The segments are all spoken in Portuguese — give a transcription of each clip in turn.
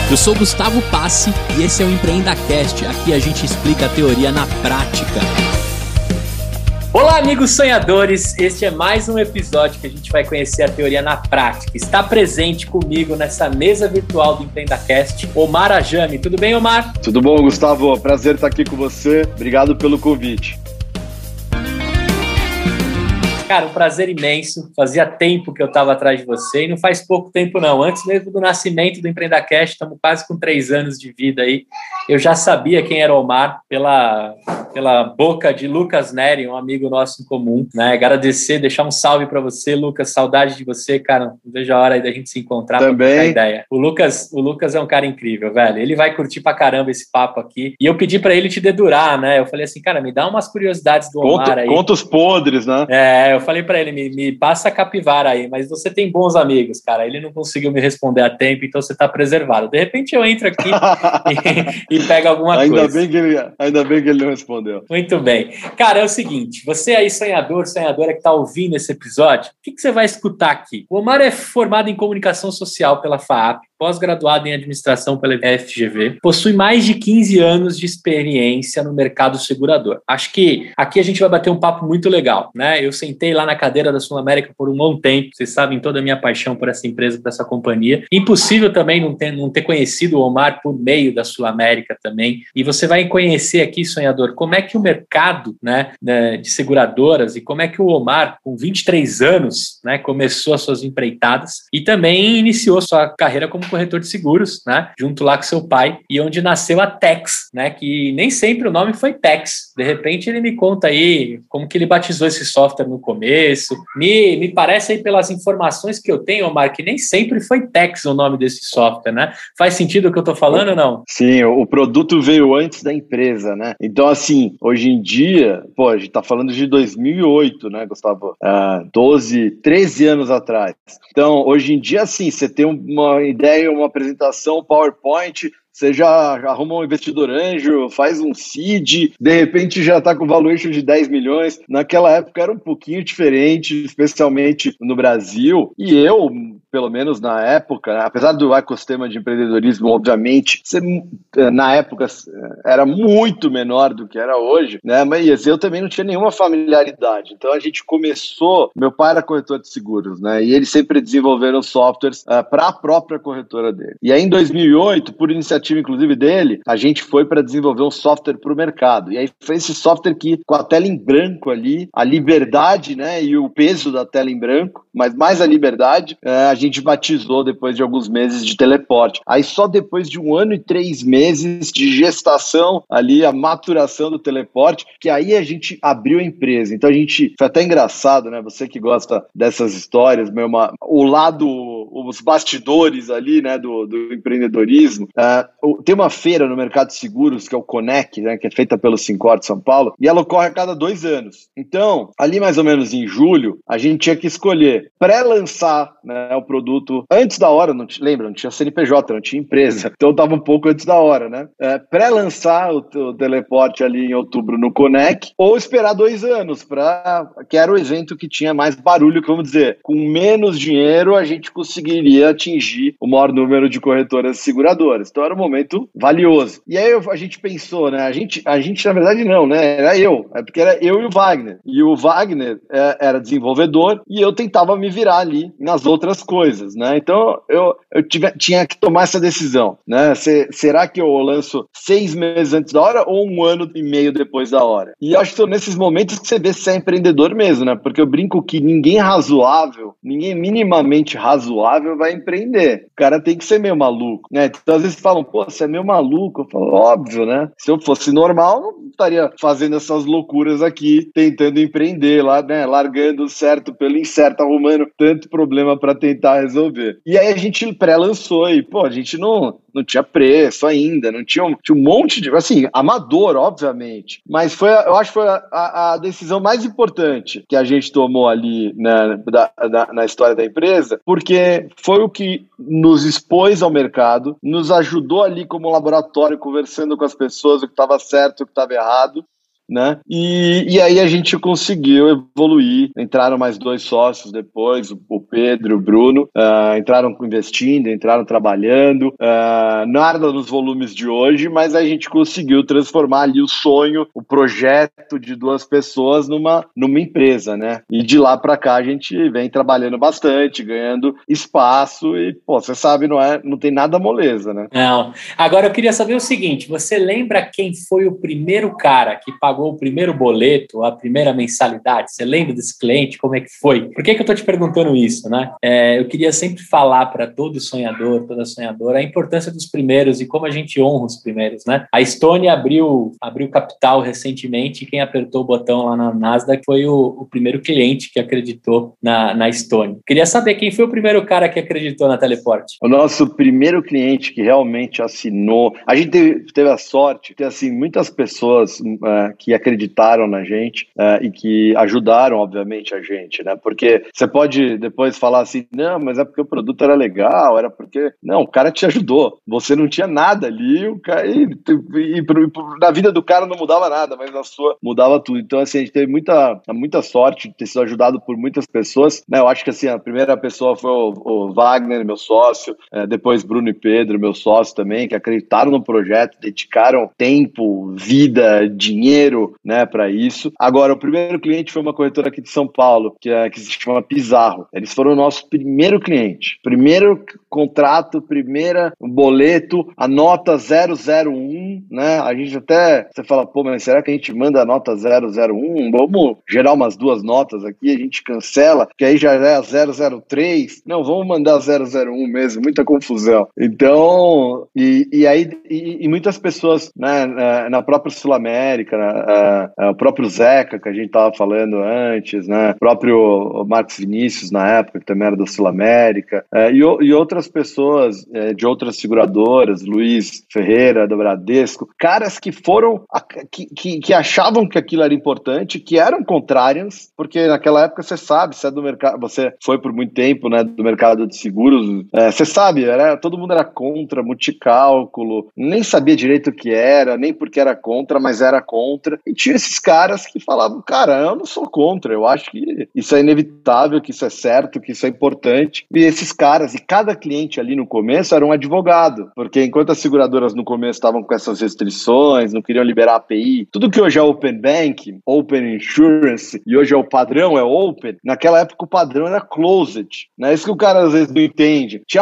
Eu sou Gustavo Passi e esse é o EmpreendaCast. Aqui a gente explica a teoria na prática. Olá, amigos sonhadores! Este é mais um episódio que a gente vai conhecer a teoria na prática. Está presente comigo nessa mesa virtual do EmpreendaCast, Omar Ajami. Tudo bem, Omar? Tudo bom, Gustavo? Prazer estar aqui com você. Obrigado pelo convite. Cara, um prazer imenso. Fazia tempo que eu estava atrás de você e não faz pouco tempo não. Antes mesmo do nascimento do EmpreendaCast, estamos quase com 3 anos de vida aí. Eu já sabia quem era o Omar pela boca de Lucas Neri, um amigo nosso em comum, né? Agradecer, deixar um salve para você, Lucas. Saudade de você, cara. Não vejo a hora aí da gente se encontrar para trocar ideia. O Lucas é um cara incrível, velho. Ele vai curtir pra caramba esse papo aqui. E eu pedi para ele te dedurar, né? Eu falei assim, cara, me dá umas curiosidades do Omar aí. Conta os podres, né? Eu falei pra ele, me passa a capivara aí, mas você tem bons amigos, cara. Ele não conseguiu me responder a tempo, então você tá preservado. De repente eu entro aqui e pego alguma coisa. Ainda bem que ele não respondeu. Muito bem. Cara, é o seguinte, você aí sonhadora que tá ouvindo esse episódio, o que você vai escutar aqui? O Omar é formado em comunicação social pela FAAP, pós-graduado em administração pela FGV, possui mais de 15 anos de experiência no mercado segurador. Acho que aqui a gente vai bater um papo muito legal, né? Eu sentei lá na cadeira da Sul América por um bom tempo, vocês sabem toda a minha paixão por essa empresa, por essa companhia. Impossível também não ter conhecido o Omar por meio da Sul América também. E você vai conhecer aqui, sonhador, como é que o mercado, né, de seguradoras e como é que o Omar, com 23 anos, né, começou as suas empreitadas e também iniciou sua carreira como corretor de seguros, né, junto lá com seu pai, e onde nasceu a Tex, né, que nem sempre o nome foi Tex. De repente ele me conta aí como que ele batizou esse software no começo. Me parece aí pelas informações que eu tenho, Omar, que nem sempre foi Tex o nome desse software, né? Faz sentido o que eu tô falando ou não? Sim, o produto veio antes da empresa, né? Então, assim, hoje em dia, a gente tá falando de 2008, né, Gustavo? 13 anos atrás. Então, hoje em dia, assim, você tem uma ideia, uma apresentação, PowerPoint, você já arruma um investidor anjo, faz um seed, de repente já está com valuation de 10 milhões. Naquela época era um pouquinho diferente, especialmente no Brasil. E eu, pelo menos na época, apesar do ecossistema de empreendedorismo, obviamente, na época era muito menor do que era hoje, né? Mas eu também não tinha nenhuma familiaridade. Então a gente começou, meu pai era corretor de seguros, né? E eles sempre desenvolveram softwares para a própria corretora dele. E aí em 2008, por iniciativa inclusive dele, a gente foi para desenvolver um software para o mercado. E aí foi esse software que, com a tela em branco ali, a liberdade, né, e o peso da tela em branco, mas mais a liberdade, a gente batizou depois de alguns meses de teleporte. Aí só depois de 1 ano e 3 meses de gestação ali, a maturação do teleporte, que aí a gente abriu a empresa. Então a gente, foi até engraçado, né, você que gosta dessas histórias, os bastidores ali, né, do empreendedorismo. Tem uma feira no mercado de seguros, que é o Conec, né, que é feita pelo Sincor de São Paulo, e ela ocorre a cada 2 anos. Então, ali mais ou menos em julho, a gente tinha que escolher pré-lançar, né, o produto antes da hora, não tinha CNPJ, não tinha empresa, então estava um pouco antes da hora, né? Pré-lançar o teleporte ali em outubro no Conec, ou esperar 2 anos, que era o evento que tinha mais barulho, que vamos dizer, com menos dinheiro a gente conseguiria atingir o maior número de corretoras seguradoras. Então era um momento valioso. E aí a gente pensou, né? A gente na verdade não, né? Porque era eu e o Wagner. E o Wagner era desenvolvedor e eu tentava me virar ali nas outras coisas, né? Então eu tinha que tomar essa decisão, né? Será que eu lanço 6 meses antes da hora ou 1 ano e meio depois da hora? E eu acho que são nesses momentos que você vê se é empreendedor mesmo, né? Porque eu brinco que ninguém minimamente razoável vai empreender. O cara tem que ser meio maluco, né? Então às vezes falam, você é meio maluco. Eu falo, óbvio, né? Se eu fosse normal, não estaria fazendo essas loucuras aqui, tentando empreender lá, né? Largando o certo pelo incerto, arrumando tanto problema para tentar resolver. E aí a gente pré-lançou e, a gente não tinha preço ainda, tinha um monte de, assim, amador, obviamente, mas eu acho que foi a decisão mais importante que a gente tomou ali, né, na história da empresa, porque foi o que nos expôs ao mercado, nos ajudou ali como laboratório, conversando com as pessoas, o que estava certo, o que estava errado, né? E aí a gente conseguiu evoluir, entraram mais 2 sócios depois, o Pedro e o Bruno, entraram investindo, entraram trabalhando, nada nos volumes de hoje, mas a gente conseguiu transformar ali o sonho, o projeto de 2 pessoas numa empresa, né? E de lá para cá a gente vem trabalhando bastante, ganhando espaço e, pô, você sabe, não tem nada moleza, né? Não. Agora eu queria saber o seguinte, você lembra quem foi o primeiro cara que pagou o primeiro boleto, a primeira mensalidade? Você lembra desse cliente? Como é que foi? Por que eu estou te perguntando isso, né? Eu queria sempre falar para todo sonhador, toda sonhadora, a importância dos primeiros e como a gente honra os primeiros, né? A Stone abriu capital recentemente e quem apertou o botão lá na Nasdaq foi o primeiro cliente que acreditou na Stone. Queria saber quem foi o primeiro cara que acreditou na Teleport. O nosso primeiro cliente que realmente assinou, a gente teve a sorte de ter assim, muitas pessoas que acreditaram na gente e que ajudaram, obviamente, a gente, né? Porque você pode depois falar assim, não, mas é porque o produto era legal, era porque... Não, o cara te ajudou. Você não tinha nada ali, o cara, na vida do cara não mudava nada, mas na sua mudava tudo. Então, assim, a gente teve muita sorte de ter sido ajudado por muitas pessoas, né? Eu acho que, assim, a primeira pessoa foi o Wagner, meu sócio, depois Bruno e Pedro, meu sócio também, que acreditaram no projeto, dedicaram tempo, vida, dinheiro, né, para isso. Agora, o primeiro cliente foi uma corretora aqui de São Paulo, que se chama Pizarro. Eles foram o nosso primeiro cliente. Primeiro contrato, primeira boleto, a nota 001, né? A gente até, você fala, pô, mas será que a gente manda a nota 001? Vamos gerar umas 2 notas aqui, a gente cancela, que aí já é a 003. Não, vamos mandar a 001 mesmo, muita confusão. Então, e muitas pessoas, né, na própria Sul-América, o próprio Zeca, que a gente estava falando antes, né, o próprio Marcos Vinícius, na época, que também era da Sul-América, e outras pessoas de outras seguradoras, Luiz Ferreira, do Bradesco, caras que foram, que achavam que aquilo era importante, que eram contrários, porque naquela época você sabe, você é do mercado, você foi por muito tempo, né, do mercado de seguros, você sabe, todo mundo era contra, multicálculo, nem sabia direito o que era, nem porque era contra, mas era contra, e tinha esses caras que falavam, cara, eu não sou contra, eu acho que isso é inevitável, que isso é certo, que isso é importante, e esses caras, e cada cliente ali no começo era um advogado, porque enquanto as seguradoras no começo estavam com essas restrições, não queriam liberar API, tudo que hoje é Open Banking, Open Insurance, e hoje é o padrão, é Open, naquela época o padrão era Closed, né? Isso que o cara às vezes não entende. Tinha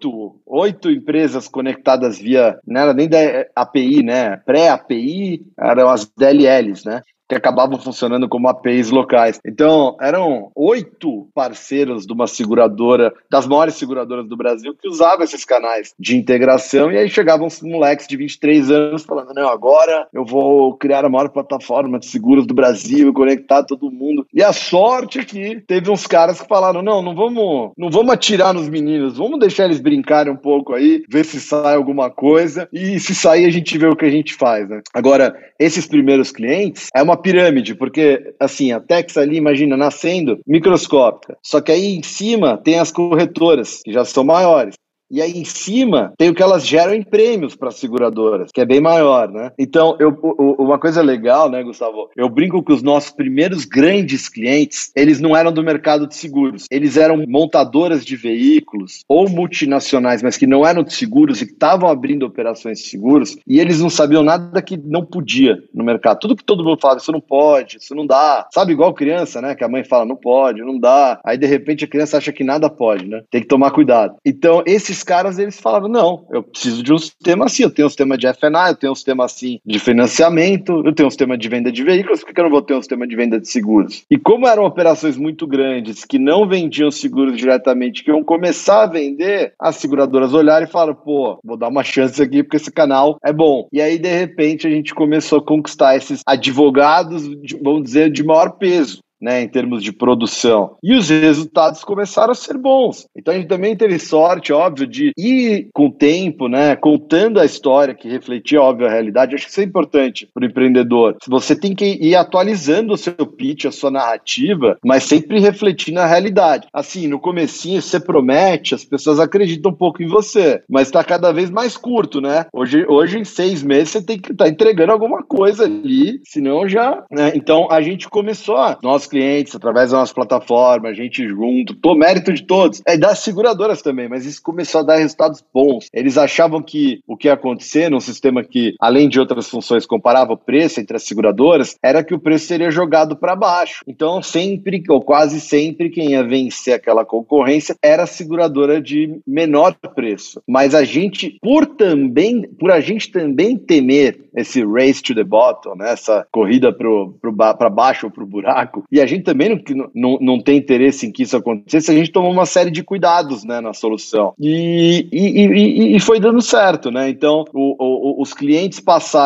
8 empresas conectadas via, não era nem da API, né? Pré-API, eram as DLLs, né? Que acabavam funcionando como APIs locais. Então, eram 8 parceiros de uma seguradora, das maiores seguradoras do Brasil, que usavam esses canais de integração, e aí chegavam uns moleques de 23 anos falando, não, agora eu vou criar a maior plataforma de seguros do Brasil, conectar todo mundo. E a sorte é que teve uns caras que falaram, não vamos atirar nos meninos, vamos deixar eles brincarem um pouco aí, ver se sai alguma coisa, e se sair a gente vê o que a gente faz, né? Agora, esses primeiros clientes, é uma pirâmide, porque assim, a Tex ali, imagina, nascendo microscópica, só que aí em cima tem as corretoras, que já são maiores. E aí em cima tem o que elas geram em prêmios para as seguradoras, que é bem maior, né? Então, uma coisa legal, né, Gustavo? Eu brinco que os nossos primeiros grandes clientes, eles não eram do mercado de seguros. Eles eram montadoras de veículos ou multinacionais, mas que não eram de seguros e que estavam abrindo operações de seguros, e eles não sabiam nada que não podia no mercado. Tudo que todo mundo falava, isso não pode, isso não dá. Sabe, igual criança, né? Que a mãe fala, não pode, não dá. Aí, de repente, a criança acha que nada pode, né? Tem que tomar cuidado. Então, esses caras, eles falavam, não, eu preciso de um sistema assim, eu tenho um sistema de F&A, eu tenho um sistema assim de financiamento, eu tenho um sistema de venda de veículos, por que eu não vou ter um sistema de venda de seguros? E como eram operações muito grandes, que não vendiam seguros diretamente, que iam começar a vender, as seguradoras olharam e falaram, pô, vou dar uma chance aqui, porque esse canal é bom. E aí, de repente, a gente começou a conquistar esses advogados, vamos dizer, de maior peso. né, em termos de produção. E os resultados começaram a ser bons. Então a gente também teve sorte, óbvio, de ir com o tempo, né, contando a história que refletia, óbvio, a realidade. Acho que isso é importante para o empreendedor. Você tem que ir atualizando o seu pitch, a sua narrativa, mas sempre refletindo a realidade. Assim, no comecinho você promete, as pessoas acreditam um pouco em você, mas está cada vez mais curto, né? Hoje em 6 meses você tem que estar entregando alguma coisa ali, senão já, né? Então a gente começou, nossos clientes, através da nossa plataforma, a gente junto, mérito de todos, das seguradoras também, mas isso começou a dar resultados bons. Eles achavam que o que ia acontecer num sistema que, além de outras funções, comparava o preço entre as seguradoras, era que o preço seria jogado para baixo. Então sempre, ou quase sempre, quem ia vencer aquela concorrência era a seguradora de menor preço. Mas a gente, por a gente também temer esse race to the bottom, né, essa corrida para baixo ou para o buraco, e a gente também não tem interesse em que isso acontecesse, a gente tomou uma série de cuidados, né, na solução. E foi dando certo, né? Então, os clientes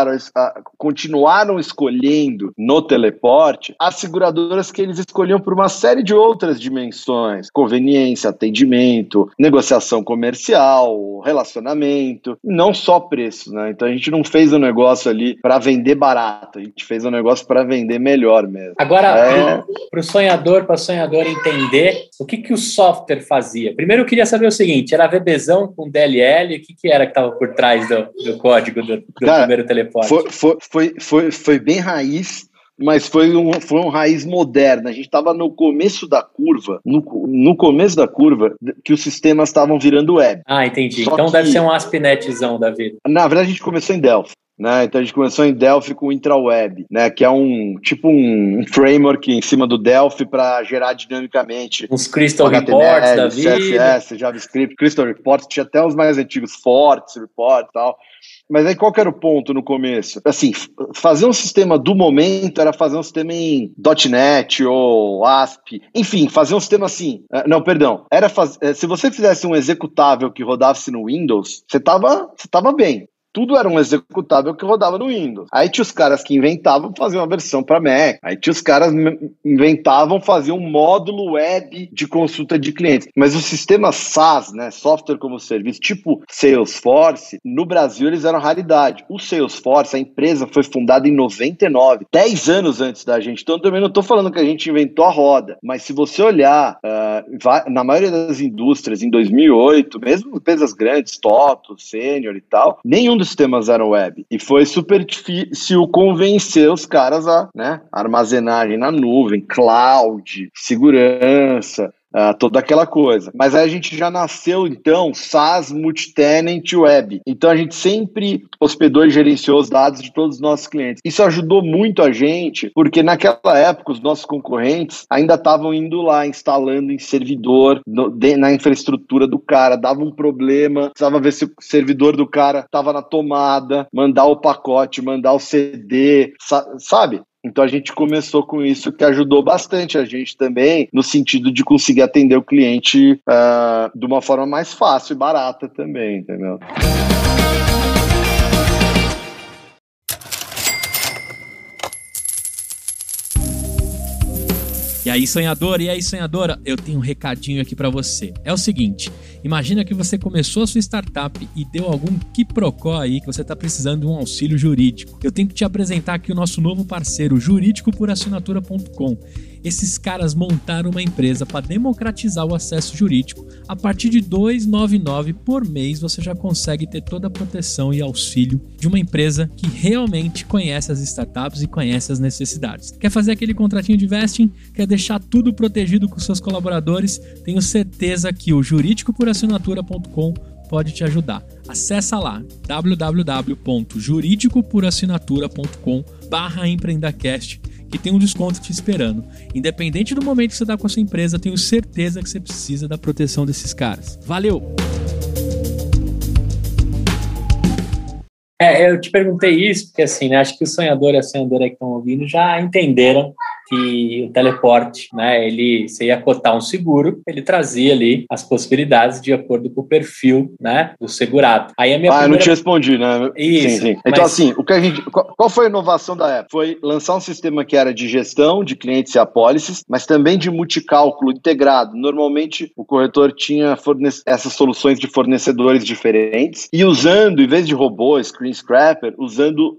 continuaram escolhendo no teleporte as seguradoras que eles escolhiam por uma série de outras dimensões: conveniência, atendimento, negociação comercial, relacionamento, não só preço, né? Então a gente não fez um negócio ali para vender barato, a gente fez um negócio para vender melhor mesmo. Agora, para o sonhador, para a sonhadora entender o que o software fazia. Primeiro eu queria saber o seguinte: era VBzão com DLL? O que era que estava por trás do código do primeiro teleporte? Foi bem raiz, mas foi um raiz moderna. A gente estava no começo da curva, no começo da curva que os sistemas estavam virando web. Ah, entendi. Então deve ser um ASP.NETzão da vida. Na verdade, a gente começou em Delphi. Né? Então a gente começou em Delphi com o IntraWeb, né? Que é um framework em cima do Delphi para gerar dinamicamente uns Crystal Reports da vida, CSS, JavaScript, Crystal Reports, tinha até os mais antigos, Forts Report e tal. Mas aí qual que era o ponto no começo? Assim, fazer um sistema do momento era fazer um sistema em .NET ou ASP, enfim, fazer um sistema assim. Não, perdão. Se você fizesse um executável que rodasse no Windows, você tava bem. Tudo era um executável que rodava no Windows. Aí tinha os caras que inventavam fazer uma versão para Mac. Aí tinha os caras inventavam fazer um módulo web de consulta de clientes. Mas o sistema SaaS, né, software como serviço, tipo Salesforce, no Brasil eles eram raridade. O Salesforce, a empresa foi fundada em 99, 10 anos antes da gente. Então eu também não estou falando que a gente inventou a roda. Mas se você olhar, na maioria das indústrias, em 2008, mesmo empresas grandes, TOTO, Senior e tal, nenhum dos sistemas eram web. E foi super difícil convencer os caras a, né, armazenagem na nuvem, cloud, segurança, toda aquela coisa. Mas aí a gente já nasceu, então, SaaS Multitenant Web. Então a gente sempre hospedou e gerenciou os dados de todos os nossos clientes. Isso ajudou muito a gente, porque naquela época os nossos concorrentes ainda estavam indo lá, instalando em servidor, na infraestrutura do cara, dava um problema, precisava ver se o servidor do cara estava na tomada, mandar o pacote, mandar o CD, sabe? Então a gente começou com isso, que ajudou bastante a gente também, no sentido de conseguir atender o cliente de uma forma mais fácil e barata também, entendeu? E aí, sonhador, e aí, sonhadora, eu tenho um recadinho aqui pra você. É o seguinte, imagina que você começou a sua startup e deu algum quiprocó aí que você tá precisando de um auxílio jurídico. Eu tenho que te apresentar aqui o nosso novo parceiro, juridicopurassinatura.com. Esses caras montaram uma empresa para democratizar o acesso jurídico. A partir de R$ 2,99 por mês, você já consegue ter toda a proteção e auxílio de uma empresa que realmente conhece as startups e conhece as necessidades. Quer fazer aquele contratinho de vesting? Quer deixar tudo protegido com seus colaboradores? Tenho certeza que o juridicopurassinatura.com pode te ajudar. Acessa lá www.juridicopurassinatura.com/empreendacast que tem um desconto te esperando. Independente do momento que você está com a sua empresa, tenho certeza que você precisa da proteção desses caras. Valeu! Eu te perguntei isso porque, assim, né, acho que o sonhador e a sonhadora que estão ouvindo já entenderam que o teleporte, né, você ia cotar um seguro, ele trazia ali as possibilidades de acordo com o perfil, né, do segurado. Aí a minha eu não te respondi, né? Isso. Sim. Então, assim, qual foi a inovação da época? Foi lançar um sistema que era de gestão de clientes e apólices, mas também de multicálculo integrado. Normalmente, o corretor tinha essas soluções de fornecedores diferentes e usando, em vez de robô, screen scraper, usando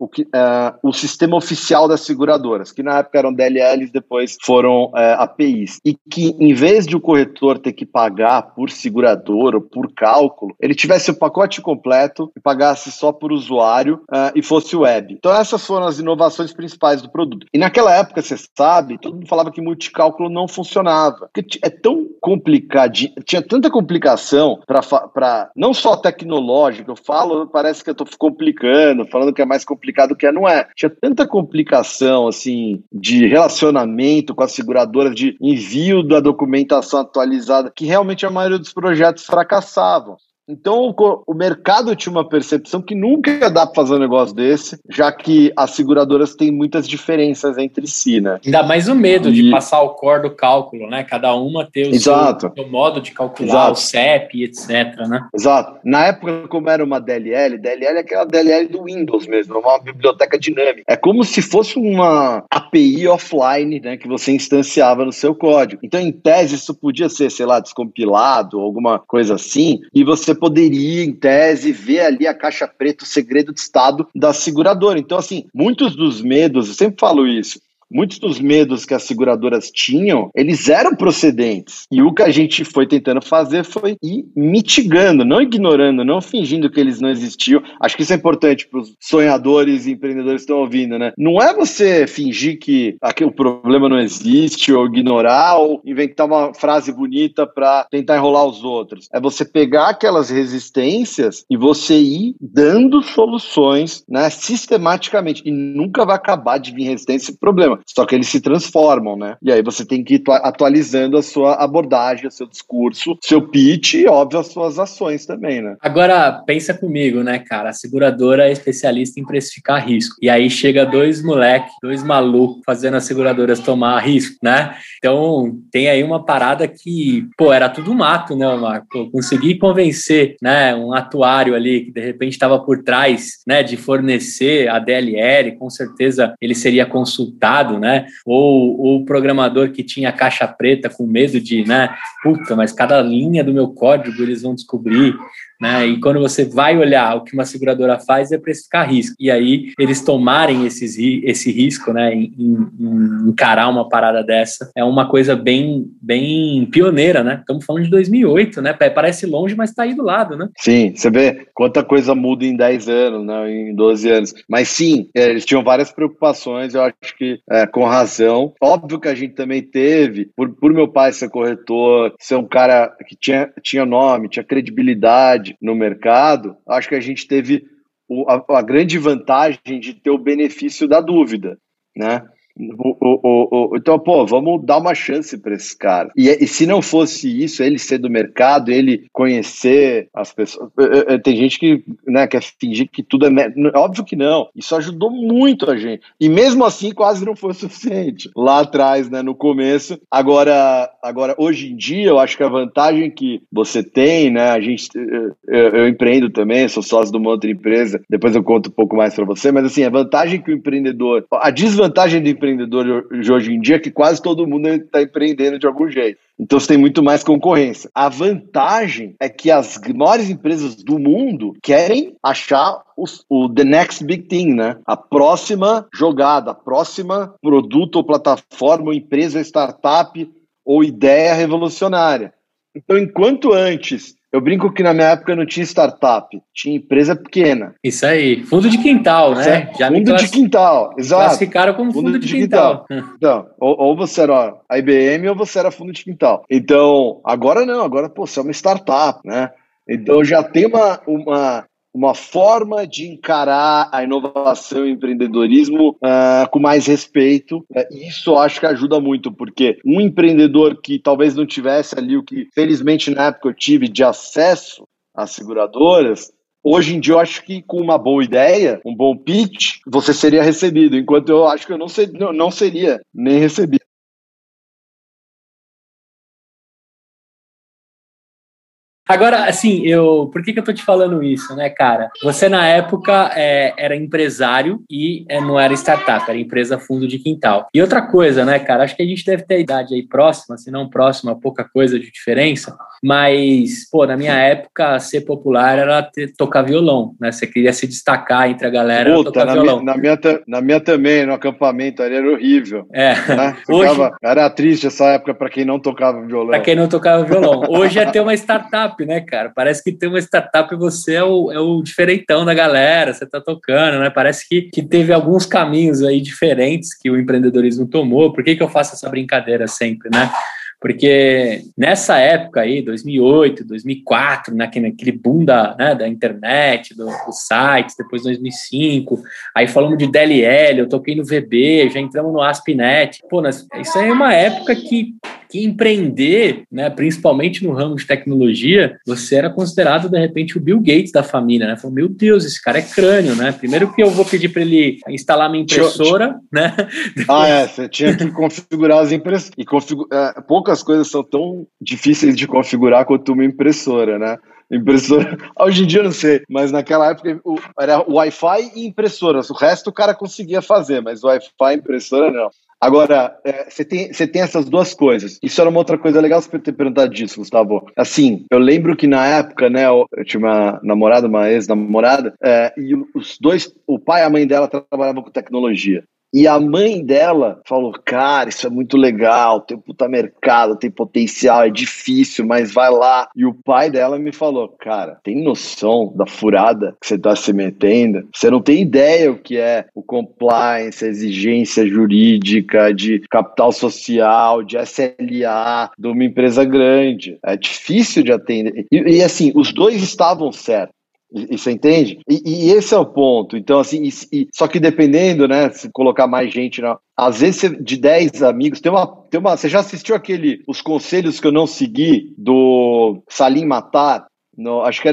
o sistema oficial das seguradoras, que na época eram DLLs, depois foram APIs. E que, em vez de o corretor ter que pagar por seguradora ou por cálculo, ele tivesse o pacote completo e pagasse só por usuário e fosse web. Então, essas foram as inovações principais do produto. E naquela época, você sabe, todo mundo falava que multicálculo não funcionava. Porque é tão complicado, tinha tanta complicação para não só tecnológica, eu falo, parece que eu estou complicando, falando que é mais complicado que não é. Tinha tanta complicação, assim, de relacionamento com as seguradoras, de envio da documentação atualizada, que realmente a maioria dos projetos fracassavam. Então, o mercado tinha uma percepção que nunca ia dar para fazer um negócio desse, já que as seguradoras têm muitas diferenças entre si, né? Ainda mais o medo de passar o core do cálculo, né? Cada uma ter o seu modo de calcular, o CEP, etc, né? Exato. Na época, como era uma DLL é aquela DLL do Windows mesmo, uma biblioteca dinâmica. É como se fosse uma API offline, né, que você instanciava no seu código. Então, em tese, isso podia ser, sei lá, descompilado, alguma coisa assim, e você poderia, em tese, ver ali a caixa preta, o segredo de estado da seguradora. Então, assim, muitos dos medos, eu sempre falo isso, muitos dos medos que as seguradoras tinham, eles eram procedentes. E o que a gente foi tentando fazer foi ir mitigando, não ignorando, não fingindo que eles não existiam. Acho que isso é importante para os sonhadores e empreendedores que estão ouvindo, né? Não é você fingir que o problema não existe, ou ignorar, ou inventar uma frase bonita para tentar enrolar os outros. É você pegar aquelas resistências e você ir dando soluções, né, sistematicamente. E nunca vai acabar de vir resistência e problema. Só que eles se transformam, né? E aí você tem que ir atualizando a sua abordagem, o seu discurso, seu pitch e, óbvio, as suas ações também, né? Agora, pensa comigo, né, cara? A seguradora é especialista em precificar risco. E aí chega dois malucos, fazendo as seguradoras tomar risco, né? Então, tem aí uma parada que, era tudo mato, né, Marco? Eu consegui convencer, né, um atuário ali que, de repente, estava por trás, né, de fornecer a DLL, com certeza ele seria consultado, né? Ou o programador que tinha caixa preta com medo de, né? Mas cada linha do meu código eles vão descobrir, né? E quando você vai olhar o que uma seguradora faz é precificar risco. E aí eles tomarem esse risco, né? Em encarar uma parada dessa é uma coisa bem pioneira, né? Estamos falando de 2008, né? Parece longe, mas está aí do lado, né? Sim, você vê quanta coisa muda em 10 anos, né? Em 12 anos. Mas sim, eles tinham várias preocupações, eu acho que com razão. Óbvio que a gente também teve, por meu pai ser corretor, ser um cara que tinha nome, tinha credibilidade no mercado, acho que a gente teve a grande vantagem de ter o benefício da dúvida, né? Então, vamos dar uma chance para esse cara. E se não fosse isso, ele ser do mercado, ele conhecer as pessoas. Tem gente que, né, quer fingir que tudo é. Óbvio que não. Isso ajudou muito a gente. E mesmo assim, quase não foi o suficiente. Lá atrás, né, no começo. Agora, hoje em dia, eu acho que a vantagem que você tem, né, eu empreendo também, sou sócio de uma outra empresa, depois eu conto um pouco mais para você, mas assim, a vantagem que o empreendedor. A desvantagem do empreendedor de hoje em dia é que quase todo mundo está empreendendo de algum jeito. Então você tem muito mais concorrência. A vantagem é que as maiores empresas do mundo querem achar o the next big thing, né? A próxima jogada, a próxima produto ou plataforma, ou empresa, startup ou ideia revolucionária. Então, enquanto antes... Eu brinco que na minha época não tinha startup, tinha empresa pequena. Isso aí, fundo de quintal, né? Fundo de quintal, exato. Classificaram como fundo de quintal. Então, ou você era a IBM ou você era fundo de quintal. Então, agora não, agora você é uma startup, né? Então já tem uma forma de encarar a inovação e o empreendedorismo com mais respeito. Isso eu acho que ajuda muito, porque um empreendedor que talvez não tivesse ali o que, felizmente, na época eu tive de acesso às seguradoras, Hoje em dia eu acho que com uma boa ideia, um bom pitch, você seria recebido, enquanto eu acho que eu não seria nem recebido. Agora, assim, por que eu tô te falando isso, né, cara? Você, na época, era empresário e não era startup, era empresa fundo de quintal. E outra coisa, né, cara? Acho que a gente deve ter a idade aí próxima, se não próxima, pouca coisa de diferença. Mas, pô, na minha época, ser popular era tocar violão, né? Você queria se destacar entre a galera, tocar violão. Na minha também, no acampamento, ali era horrível. É. Né? Hoje, era triste essa época para quem não tocava violão. Para quem não tocava violão. Hoje é ter uma startup, né, cara? Parece que ter uma startup você é o diferentão da galera, você tá tocando, né? Parece que teve alguns caminhos aí diferentes que o empreendedorismo tomou. Por que eu faço essa brincadeira sempre, né? Porque nessa época aí, 2008, 2004, naquele boom da internet, dos sites, depois 2005, aí falamos de DLL, eu toquei no VB, já entramos no ASP.NET. Pô, isso aí é uma época que empreender, né, principalmente no ramo de tecnologia, você era considerado, de repente, o Bill Gates da família, né? Falou, meu Deus, esse cara é crânio, né? Primeiro que eu vou pedir para ele instalar minha impressora, né? Depois... você tinha que configurar as impressoras. E poucas coisas são tão difíceis de configurar quanto uma impressora, né? Impressora, hoje em dia eu não sei, mas naquela época era Wi-Fi e impressoras, o resto o cara conseguia fazer, mas Wi-Fi e impressora não. Agora, você tem essas duas coisas. Isso era uma outra coisa legal você ter perguntado disso, Gustavo. Assim, eu lembro que na época, né, eu tinha uma namorada, uma ex-namorada, e os dois, o pai e a mãe dela trabalhavam com tecnologia. E a mãe dela falou, cara, isso é muito legal, tem puta mercado, tem potencial, é difícil, mas vai lá. E o pai dela me falou, cara, tem noção da furada que você tá se metendo? Você não tem ideia o que é o compliance, a exigência jurídica, de capital social, de SLA, de uma empresa grande. É difícil de atender. E assim, os dois estavam certos. E você entende? E esse é o ponto. Então, assim, só que dependendo, né, se colocar mais gente, às vezes de 10 amigos, você já assistiu Os Conselhos que eu não segui, do Salim Matar? No, acho que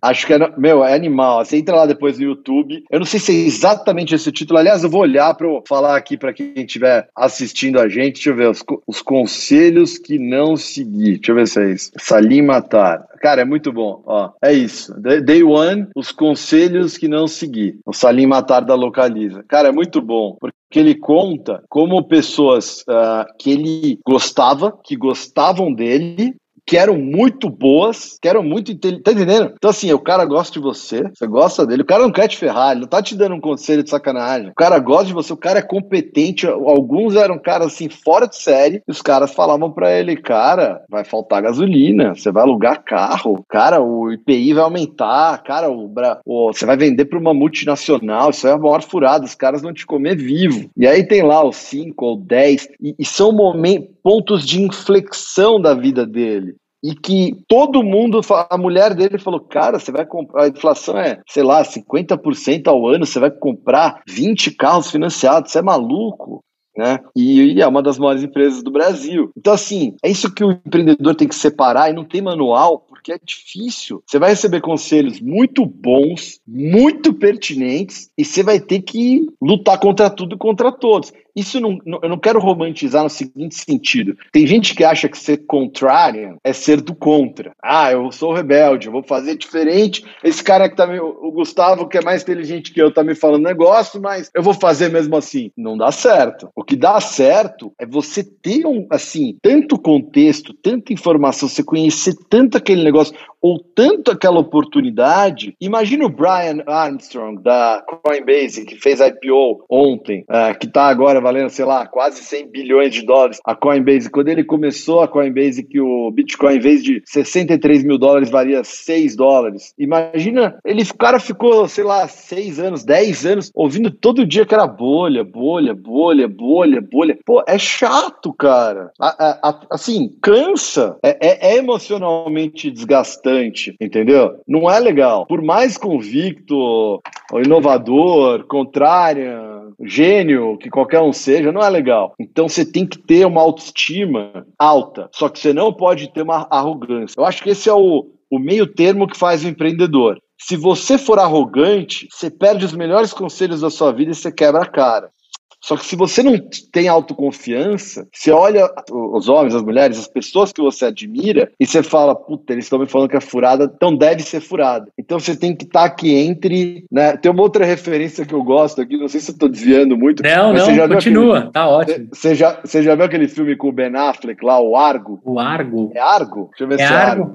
é animal. Você entra lá depois no YouTube. Eu não sei se é exatamente esse título. Aliás, eu vou olhar para falar aqui para quem estiver assistindo a gente. Deixa eu ver. Os conselhos que não segui. Deixa eu ver se é isso. Salim Matar. Cara, é muito bom. Ó, é isso. Day One, os conselhos que não segui. O Salim Matar da Localiza. Cara, é muito bom. Porque ele conta como pessoas que ele gostava, que gostavam dele, que eram muito boas, que eram muito inteligentes, tá entendendo? Então assim, o cara gosta de você gosta dele, o cara não quer te ferrar, ele não tá te dando um conselho de sacanagem, o cara gosta de você, o cara é competente, alguns eram caras assim, fora de série, e os caras falavam pra ele, cara, vai faltar gasolina, você vai alugar carro, cara, o IPI vai aumentar, cara, você vai vender pra uma multinacional, isso é a maior furada, os caras vão te comer vivo. E aí tem lá os 5 ou 10, e são pontos de inflexão da vida dele. E que todo mundo, a mulher dele falou, cara, você vai comprar, a inflação é, sei lá, 50% ao ano, você vai comprar 20 carros financiados, você é maluco, né? E é uma das maiores empresas do Brasil. Então, assim, é isso que o empreendedor tem que separar, e não tem manual, porque é difícil. Você vai receber conselhos muito bons, muito pertinentes, e você vai ter que lutar contra tudo e contra todos. Isso eu não quero romantizar no seguinte sentido. Tem gente que acha que ser contrarian é ser do contra. Eu sou rebelde, eu vou fazer diferente. Esse cara que o Gustavo, que é mais inteligente que eu, tá me falando negócio, mas eu vou fazer mesmo assim. Não dá certo. O que dá certo é você ter tanto contexto, tanta informação, você conhecer tanto aquele negócio ou tanto aquela oportunidade. Imagina o Brian Armstrong da Coinbase, que fez IPO ontem, que está agora valendo, sei lá, quase 100 bilhões de dólares. A Coinbase, quando ele começou a Coinbase, que o Bitcoin, em vez de 63 mil dólares, valia 6 dólares. Imagina, o cara ficou, sei lá, 6 anos, 10 anos, ouvindo todo dia que era bolha, bolha, bolha, bolha, bolha. Pô, é chato, cara. Assim, cansa. É emocionalmente desgastante, entendeu? Não é legal. Por mais convicto, inovador, contrário, gênio, que qualquer um seja, não é legal. Então você tem que ter uma autoestima alta, só que você não pode ter uma arrogância. Eu acho que esse é o meio termo que faz o empreendedor. Se você for arrogante, você perde os melhores conselhos da sua vida e você quebra a cara. Só que se você não tem autoconfiança, você olha os homens, as mulheres, as pessoas que você admira e você fala, puta, eles estão me falando que é furada, então deve ser furada. Então você tem que estar aqui entre, né? Tem uma outra referência que eu gosto aqui, não sei se eu estou desviando muito. Não, mas não, continua, tá ótimo. Você já viu aquele filme com o Ben Affleck lá, o Argo? O Argo? É Argo? Deixa eu ver se é Argo.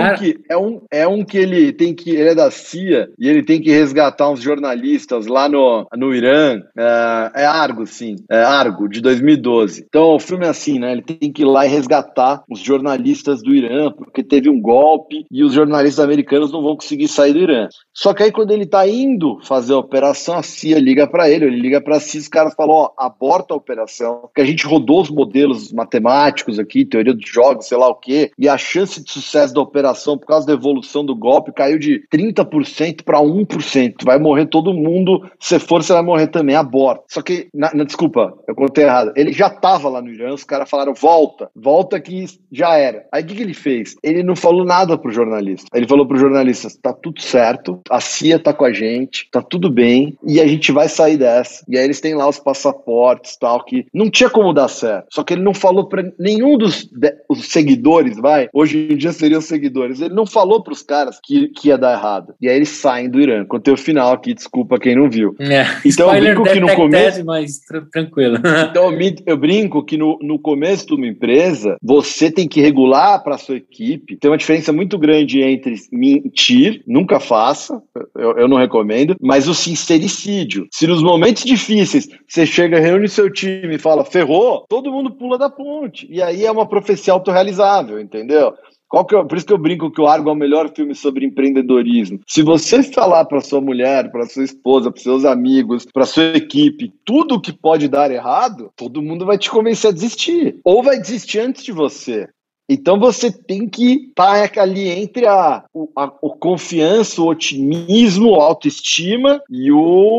É um que ele tem que, ele é da CIA e ele tem que resgatar uns jornalistas lá no Irã. É Argo, sim. É Argo, de 2012. Então, o filme é assim, né? Ele tem que ir lá e resgatar os jornalistas do Irã, porque teve um golpe e os jornalistas americanos não vão conseguir sair do Irã. Só que aí, quando ele tá indo fazer a operação, a CIA liga para ele liga para a CIA, os caras falam, ó, aborta a operação, porque a gente rodou os modelos matemáticos aqui, teoria dos jogos, sei lá o quê, e a chance de sucesso da operação, por causa da evolução do golpe, caiu de 30% para 1%. Vai morrer todo mundo, se for, você vai morrer também, aborta. Só que, desculpa, eu contei errado. Ele já estava lá no Irã, os caras falaram, volta que já era. Aí o que ele fez? Ele não falou nada pro jornalista. Ele falou pro jornalista, tá tudo certo, a CIA tá com a gente, tá tudo bem, e a gente vai sair dessa. E aí eles têm lá os passaportes e tal, que não tinha como dar certo. Só que ele não falou pra nenhum dos os seguidores, hoje em dia seriam seguidores, ele não falou pros caras que ia dar errado. E aí eles saem do Irã. Contei o final aqui, desculpa quem não viu. Então eu brinco que no começo... mas tranquilo. Então eu brinco que no começo de uma empresa, você tem que regular para a sua equipe. Tem uma diferença muito grande entre mentir, nunca faça, eu não recomendo, mas o sincericídio. Se nos momentos difíceis você chega, reúne seu time e fala, ferrou, todo mundo pula da ponte. E aí é uma profecia autorrealizável, entendeu? Por isso que eu brinco que o Argo é o melhor filme sobre empreendedorismo. Se você falar para sua mulher, para sua esposa, para seus amigos, para sua equipe, tudo que pode dar errado, todo mundo vai te convencer a desistir. Ou vai desistir antes de você. Então você tem que estar ali entre a confiança, o otimismo, a autoestima e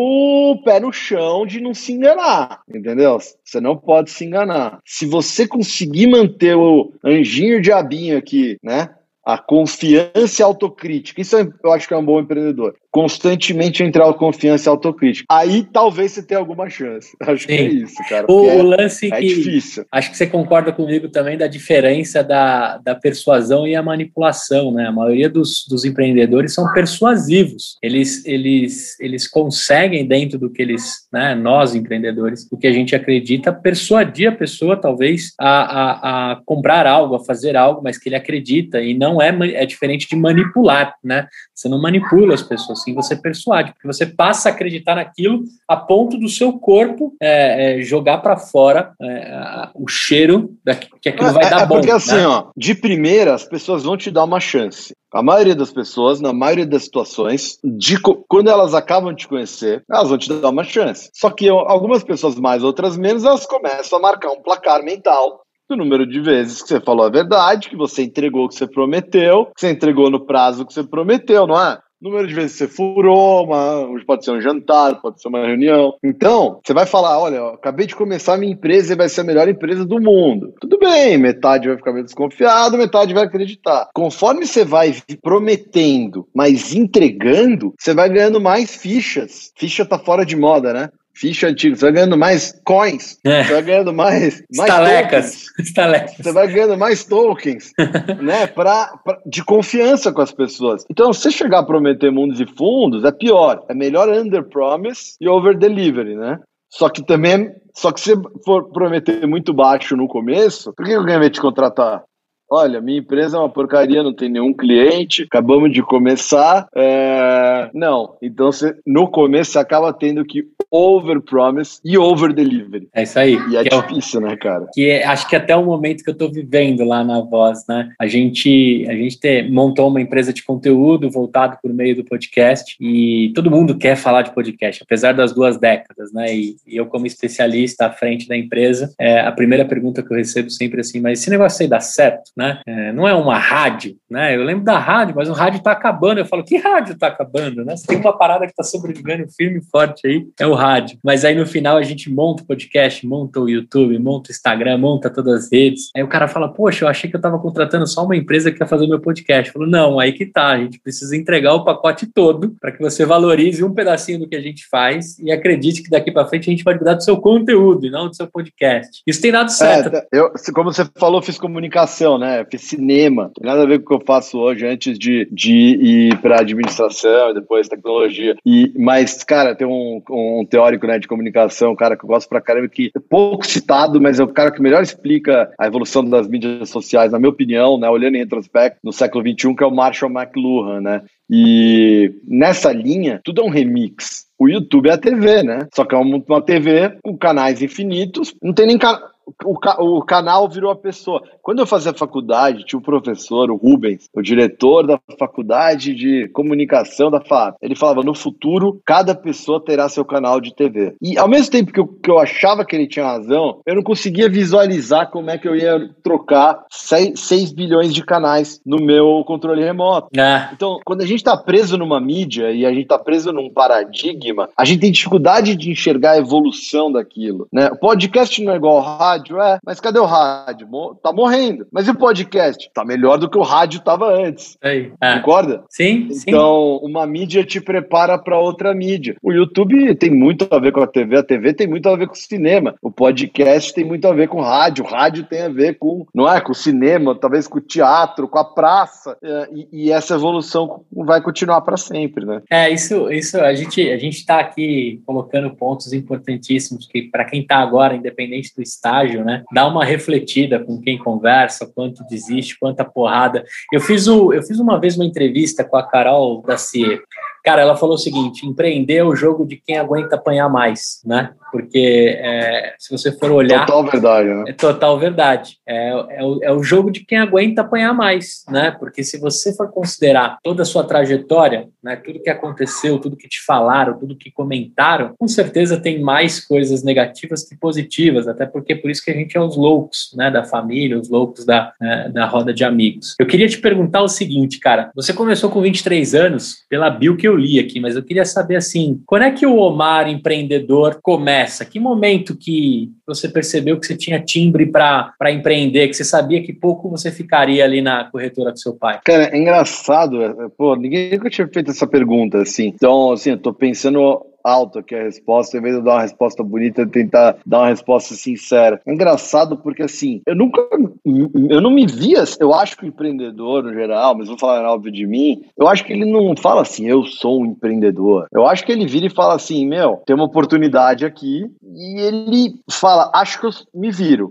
o pé no chão de não se enganar, entendeu? Você não pode se enganar. Se você conseguir manter o anjinho diabinho aqui, né? A confiança e a autocrítica. Isso eu acho que é um bom empreendedor. Constantemente entre a confiança e a autocrítica. Aí talvez você tenha alguma chance. Acho que é isso, cara. O lance é que difícil. Acho que você concorda comigo também da diferença da persuasão e a manipulação, né? A maioria dos empreendedores são persuasivos. Eles conseguem, dentro do que eles, né, nós empreendedores, o que a gente acredita, persuadir a pessoa talvez a comprar algo, a fazer algo, mas que ele acredita, e não é diferente de manipular, né? Você não manipula as pessoas, sim, você persuade, porque você passa a acreditar naquilo a ponto do seu corpo jogar para fora o cheiro que aquilo vai dar bom. Porque assim, né? De primeira, as pessoas vão te dar uma chance. A maioria das pessoas, na maioria das situações, quando elas acabam de te conhecer, elas vão te dar uma chance. Só que algumas pessoas mais, outras menos, elas começam a marcar um placar mental do número de vezes que você falou a verdade, que você entregou o que você prometeu, que você entregou no prazo que você prometeu, não é? Número de vezes que você furou, pode ser um jantar, pode ser uma reunião. Então, você vai falar, olha, eu acabei de começar a minha empresa e vai ser a melhor empresa do mundo. Tudo bem, metade vai ficar meio desconfiado, metade vai acreditar. Conforme você vai prometendo, mas entregando, você vai ganhando mais fichas. Ficha tá fora de moda, né? Ficha antiga, você vai ganhando mais coins, você vai ganhando mais estalecas. Você vai ganhando mais tokens, né, de confiança com as pessoas. Então, se você chegar a prometer mundos e fundos, é pior. É melhor under promise e over delivery, né? Só que se você for prometer muito baixo no começo, por que alguém vai te contratar? Olha, minha empresa é uma porcaria, não tem nenhum cliente, acabamos de começar. Não, então no começo você acaba tendo que over-promise e over-delivery. É isso aí. E é difícil, né, cara? Acho que até o momento que eu tô vivendo lá na Voz, né? A gente montou uma empresa de conteúdo voltado por meio do podcast e todo mundo quer falar de podcast, apesar das 2 décadas, né? E eu, como especialista à frente da empresa, a primeira pergunta que eu recebo sempre é assim, mas esse negócio aí dá certo? né? Não é uma rádio, né? Eu lembro da rádio, mas o rádio está acabando. Eu falo, que rádio está acabando, né? Se tem uma parada que está sobrevivendo firme e forte aí, é o rádio. Mas aí no final a gente monta o podcast, monta o YouTube, monta o Instagram, monta todas as redes. Aí o cara fala, poxa, eu achei que eu estava contratando só uma empresa que ia fazer o meu podcast. Eu falo, não, aí que tá, a gente precisa entregar o pacote todo para que você valorize um pedacinho do que a gente faz e acredite que daqui para frente a gente vai cuidar do seu conteúdo e não do seu podcast. Isso tem dado certo. Como você falou, eu fiz comunicação, né? Eu fiz cinema. Não tem nada a ver com o que eu faço hoje antes de ir para administração e depois tecnologia. Mas, cara, tem um teórico, né, de comunicação, um cara que eu gosto pra caramba, que é pouco citado, mas é o cara que melhor explica a evolução das mídias sociais, na minha opinião, né, olhando em retrospecto, no século XXI, que é o Marshall McLuhan, né? E nessa linha, tudo é um remix. O YouTube é a TV, né? Só que é uma TV com canais infinitos, não tem nem o canal virou a pessoa. Quando eu fazia faculdade, tinha um professor, o Rubens, o diretor da faculdade de comunicação da FAP. Ele falava, no futuro, cada pessoa terá seu canal de TV. E ao mesmo tempo que eu achava que ele tinha razão, eu não conseguia visualizar como é que eu ia trocar 6 bilhões de canais no meu controle remoto. Então, quando a gente está preso numa mídia e a gente está preso num paradigma, a gente tem dificuldade de enxergar a evolução daquilo, né? O podcast não é igual ao rádio, mas cadê o rádio? Tá morrendo. Mas e o podcast? Tá melhor do que o rádio tava antes. Concorda? Sim. Então, uma mídia te prepara para outra mídia. O YouTube tem muito a ver com a TV tem muito a ver com o cinema. O podcast tem muito a ver com o rádio tem a ver com, não é, com o cinema, talvez com o teatro, com a praça. E essa evolução vai continuar para sempre, né? Isso a gente tá aqui colocando pontos importantíssimos que para quem tá agora, independente do estágio, né? Dá uma refletida com quem conversa, quanto desiste, quanta porrada. Eu fiz uma vez uma entrevista com a Carol Dacier. Cara, ela falou o seguinte, empreender é o jogo de quem aguenta apanhar mais, né? Porque se você for olhar... Total verdade, né? É total verdade. É o jogo de quem aguenta apanhar mais, né? Porque se você for considerar toda a sua trajetória, né, tudo que aconteceu, tudo que te falaram, tudo que comentaram, com certeza tem mais coisas negativas que positivas, até porque por isso que a gente é os loucos, né, da família, os loucos da roda de amigos. Eu queria te perguntar o seguinte, cara, você começou com 23 anos, pela bio que eu li aqui, mas eu queria saber assim, quando é que o Omar empreendedor começa? Que momento que você percebeu que você tinha timbre para empreender, que você sabia que pouco você ficaria ali na corretora com seu pai? Cara, é engraçado, ninguém nunca tinha feito essa pergunta, assim. Então, assim, eu tô pensando alto aqui a resposta, em vez de eu dar uma resposta bonita, tentar dar uma resposta sincera. É engraçado porque, assim, eu não me via, eu acho que o empreendedor, no geral, mas vou falar óbvio de mim, eu acho que ele não fala assim, eu sou um empreendedor. Eu acho que ele vira e fala assim, tem uma oportunidade aqui, e ele fala, acho que eu me viro.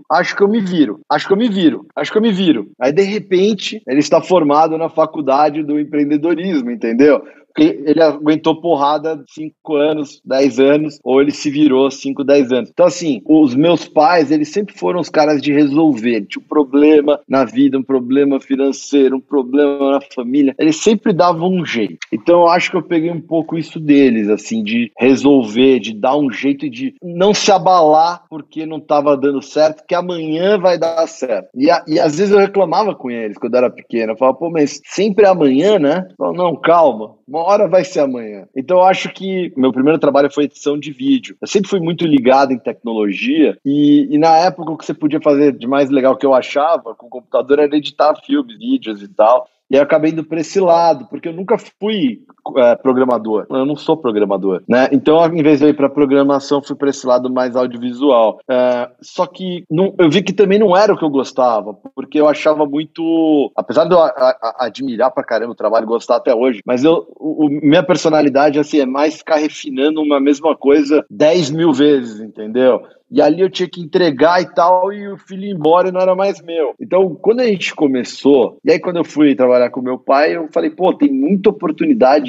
Aí, de repente, ele está formado na faculdade do empreendedorismo, entendeu? Ele aguentou porrada 5 anos, 10 anos, ou ele se virou 5, 10 anos. Então, assim, os meus pais, eles sempre foram os caras de resolver. Tinha um problema na vida, um problema financeiro, um problema na família. Eles sempre davam um jeito. Então, eu acho que eu peguei um pouco isso deles, assim, de resolver, de dar um jeito e de não se abalar porque não estava dando certo, que amanhã vai dar certo. E às vezes eu reclamava com eles quando eu era pequeno. Eu falava, mas sempre é amanhã, né? Eu falava, não, calma. Uma hora vai ser amanhã. Então eu acho que meu primeiro trabalho foi edição de vídeo. Eu sempre fui muito ligado em tecnologia e na época o que você podia fazer de mais legal que eu achava com o computador era editar filmes, vídeos e tal. E eu acabei indo para esse lado, porque eu nunca fui programador. Eu não sou programador, né? Então, em vez de eu ir para programação, fui para esse lado mais audiovisual. Só que eu vi que também não era o que eu gostava, porque eu achava muito... Apesar de eu admirar pra caramba o trabalho, gostar até hoje, mas minha personalidade assim, é mais ficar refinando uma mesma coisa 10 mil vezes, entendeu? E ali eu tinha que entregar e tal, e o filho ia embora e não era mais meu. Então, quando a gente começou, e aí quando eu fui trabalhar com meu pai, eu falei, tem muita oportunidade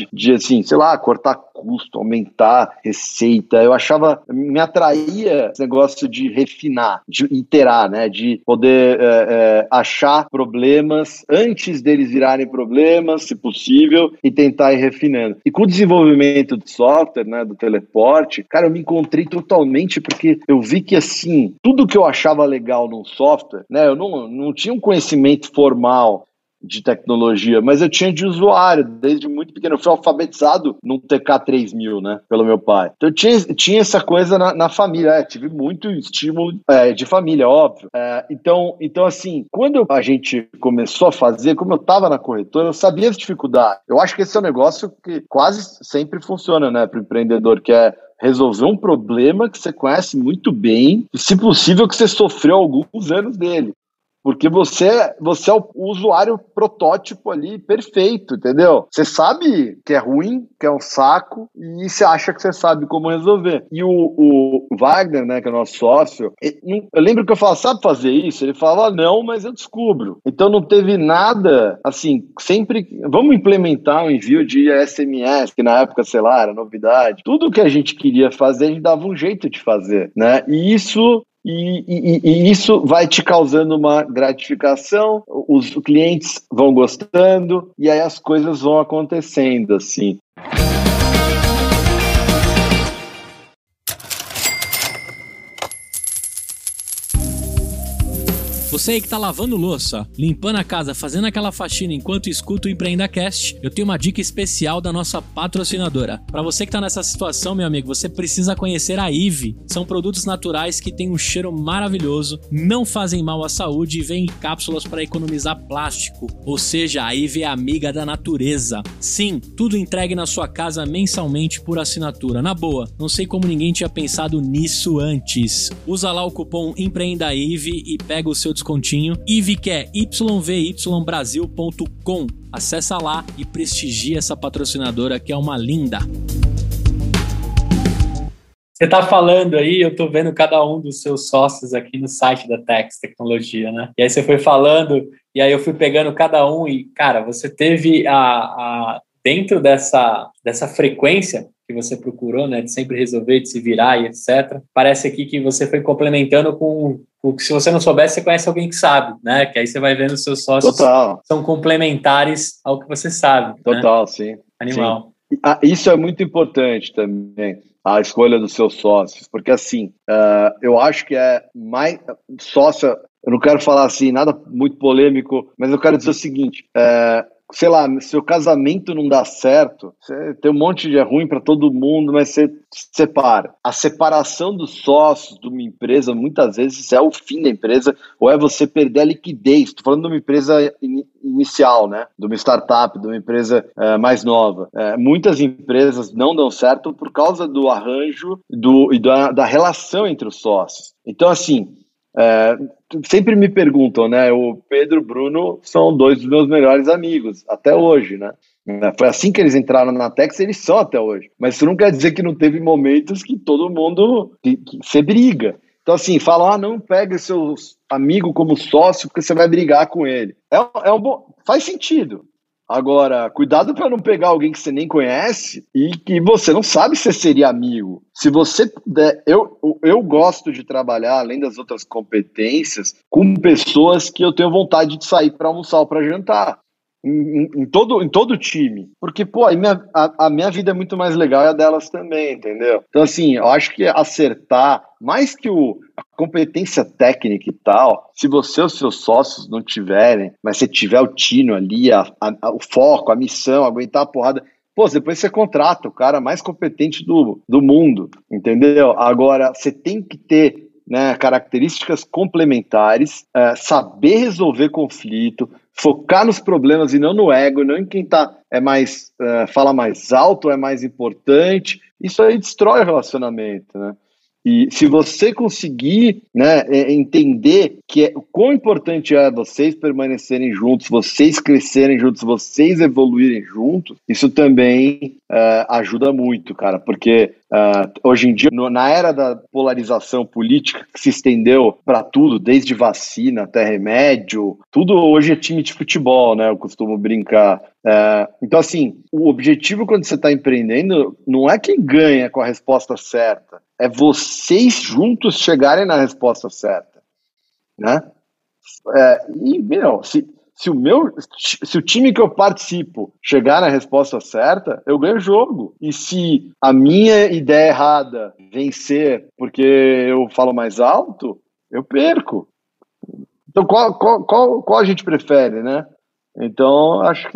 assim, sei lá, cortar custo, aumentar receita. Eu achava, me atraía esse negócio de refinar, de iterar, né? De poder achar problemas antes deles virarem problemas, se possível, e tentar ir refinando. E com o desenvolvimento de software, né, do teleporte, cara, eu me encontrei totalmente, porque eu vi que, assim, tudo que eu achava legal num software, né, eu não tinha um conhecimento formal de tecnologia, mas eu tinha de usuário, desde muito pequeno. Eu fui alfabetizado num TK3000, né, pelo meu pai. Então eu tinha essa coisa na família, tive muito estímulo de família, óbvio. Então, assim, quando a gente começou a fazer, como eu estava na corretora, eu sabia as dificuldades. Eu acho que esse é um negócio que quase sempre funciona, né, para o empreendedor, que é resolver um problema que você conhece muito bem e, se possível, que você sofreu alguns anos dele. Porque você é o usuário protótipo ali perfeito, entendeu? Você sabe que é ruim, que é um saco, e você acha que você sabe como resolver. E o Wagner, né, que é o nosso sócio, eu lembro que eu falava, sabe fazer isso? Ele falava, não, mas eu descubro. Então não teve nada, assim, sempre, vamos implementar um envio de SMS, que na época, sei lá, era novidade. Tudo que a gente queria fazer, a gente dava um jeito de fazer, né? E isso vai te causando uma gratificação, os clientes vão gostando e aí as coisas vão acontecendo, assim. Você aí que tá lavando louça, limpando a casa, fazendo aquela faxina enquanto escuta o EmpreendaCast, eu tenho uma dica especial da nossa patrocinadora. Para você que tá nessa situação, meu amigo, você precisa conhecer a Ive. São produtos naturais que têm um cheiro maravilhoso, não fazem mal à saúde e vêm em cápsulas para economizar plástico. Ou seja, a Ive é amiga da natureza. Sim, tudo entregue na sua casa mensalmente por assinatura. Na boa, não sei como ninguém tinha pensado nisso antes. Usa lá o cupom EmpreendaIve e pega o seu descontinho. Ive, que é yvybrasil.com. Acessa lá e prestigia essa patrocinadora que é uma linda. Você está falando aí, eu estou vendo cada um dos seus sócios aqui no site da Tex Tecnologia, né? E aí você foi falando, e aí eu fui pegando cada um e, cara, você teve dentro dessa frequência que você procurou, né, de sempre resolver, de se virar e etc. Parece aqui que você foi complementando com o que, se você não soubesse, você conhece alguém que sabe, né? Que aí você vai vendo os seus sócios são complementares ao que você sabe. Total, né? Sim. Animal. Sim. Isso é muito importante também, a escolha dos seus sócios, porque assim, eu acho que é mais sócio, eu não quero falar assim, nada muito polêmico, mas eu quero dizer o seguinte, sei lá, se o casamento não dá certo, você tem um monte de ruim para todo mundo, mas você separa. A separação dos sócios de uma empresa, muitas vezes, é o fim da empresa, ou é você perder a liquidez. Estou falando de uma empresa inicial, né? De uma startup, de uma empresa mais nova. Muitas empresas não dão certo por causa do arranjo e da relação entre os sócios. Então, assim, sempre me perguntam, né? O Pedro e o Bruno são dois dos meus melhores amigos, até hoje, né? Foi assim que eles entraram na Tex, eles são até hoje. Mas isso não quer dizer que não teve momentos que todo mundo que você briga. Então, assim, falam, não pega seu amigo como sócio porque você vai brigar com ele. Faz sentido. Agora, cuidado para não pegar alguém que você nem conhece e que você não sabe se seria amigo. Se você puder, eu gosto de trabalhar, além das outras competências, com pessoas que eu tenho vontade de sair para almoçar ou para jantar. Em todo time. Porque, pô, a minha vida é muito mais legal e a delas também, entendeu? Então, assim, eu acho que acertar, mais que a competência técnica e tal, se você e os seus sócios não tiverem, mas você tiver o tino ali, o foco, a missão, aguentar a porrada, pô, depois você contrata o cara mais competente do mundo, entendeu? Agora, você tem que ter, né, características complementares, saber resolver conflito, focar nos problemas e não no ego, não em quem fala mais alto, é mais importante. Isso aí destrói o relacionamento, né? E se você conseguir, né, entender o quão importante é vocês permanecerem juntos, vocês crescerem juntos, vocês evoluírem juntos, isso também ajuda muito, cara, porque hoje em dia, na era da polarização política que se estendeu para tudo, desde vacina até remédio, tudo hoje é time de futebol, né? Eu costumo brincar. Então, assim, o objetivo quando você está empreendendo não é quem ganha com a resposta certa, é vocês juntos chegarem na resposta certa, né? Se o time que eu participo chegar na resposta certa, eu ganho o jogo. E se a minha ideia errada vencer porque eu falo mais alto, eu perco. Então, qual a gente prefere, né? Então, acho que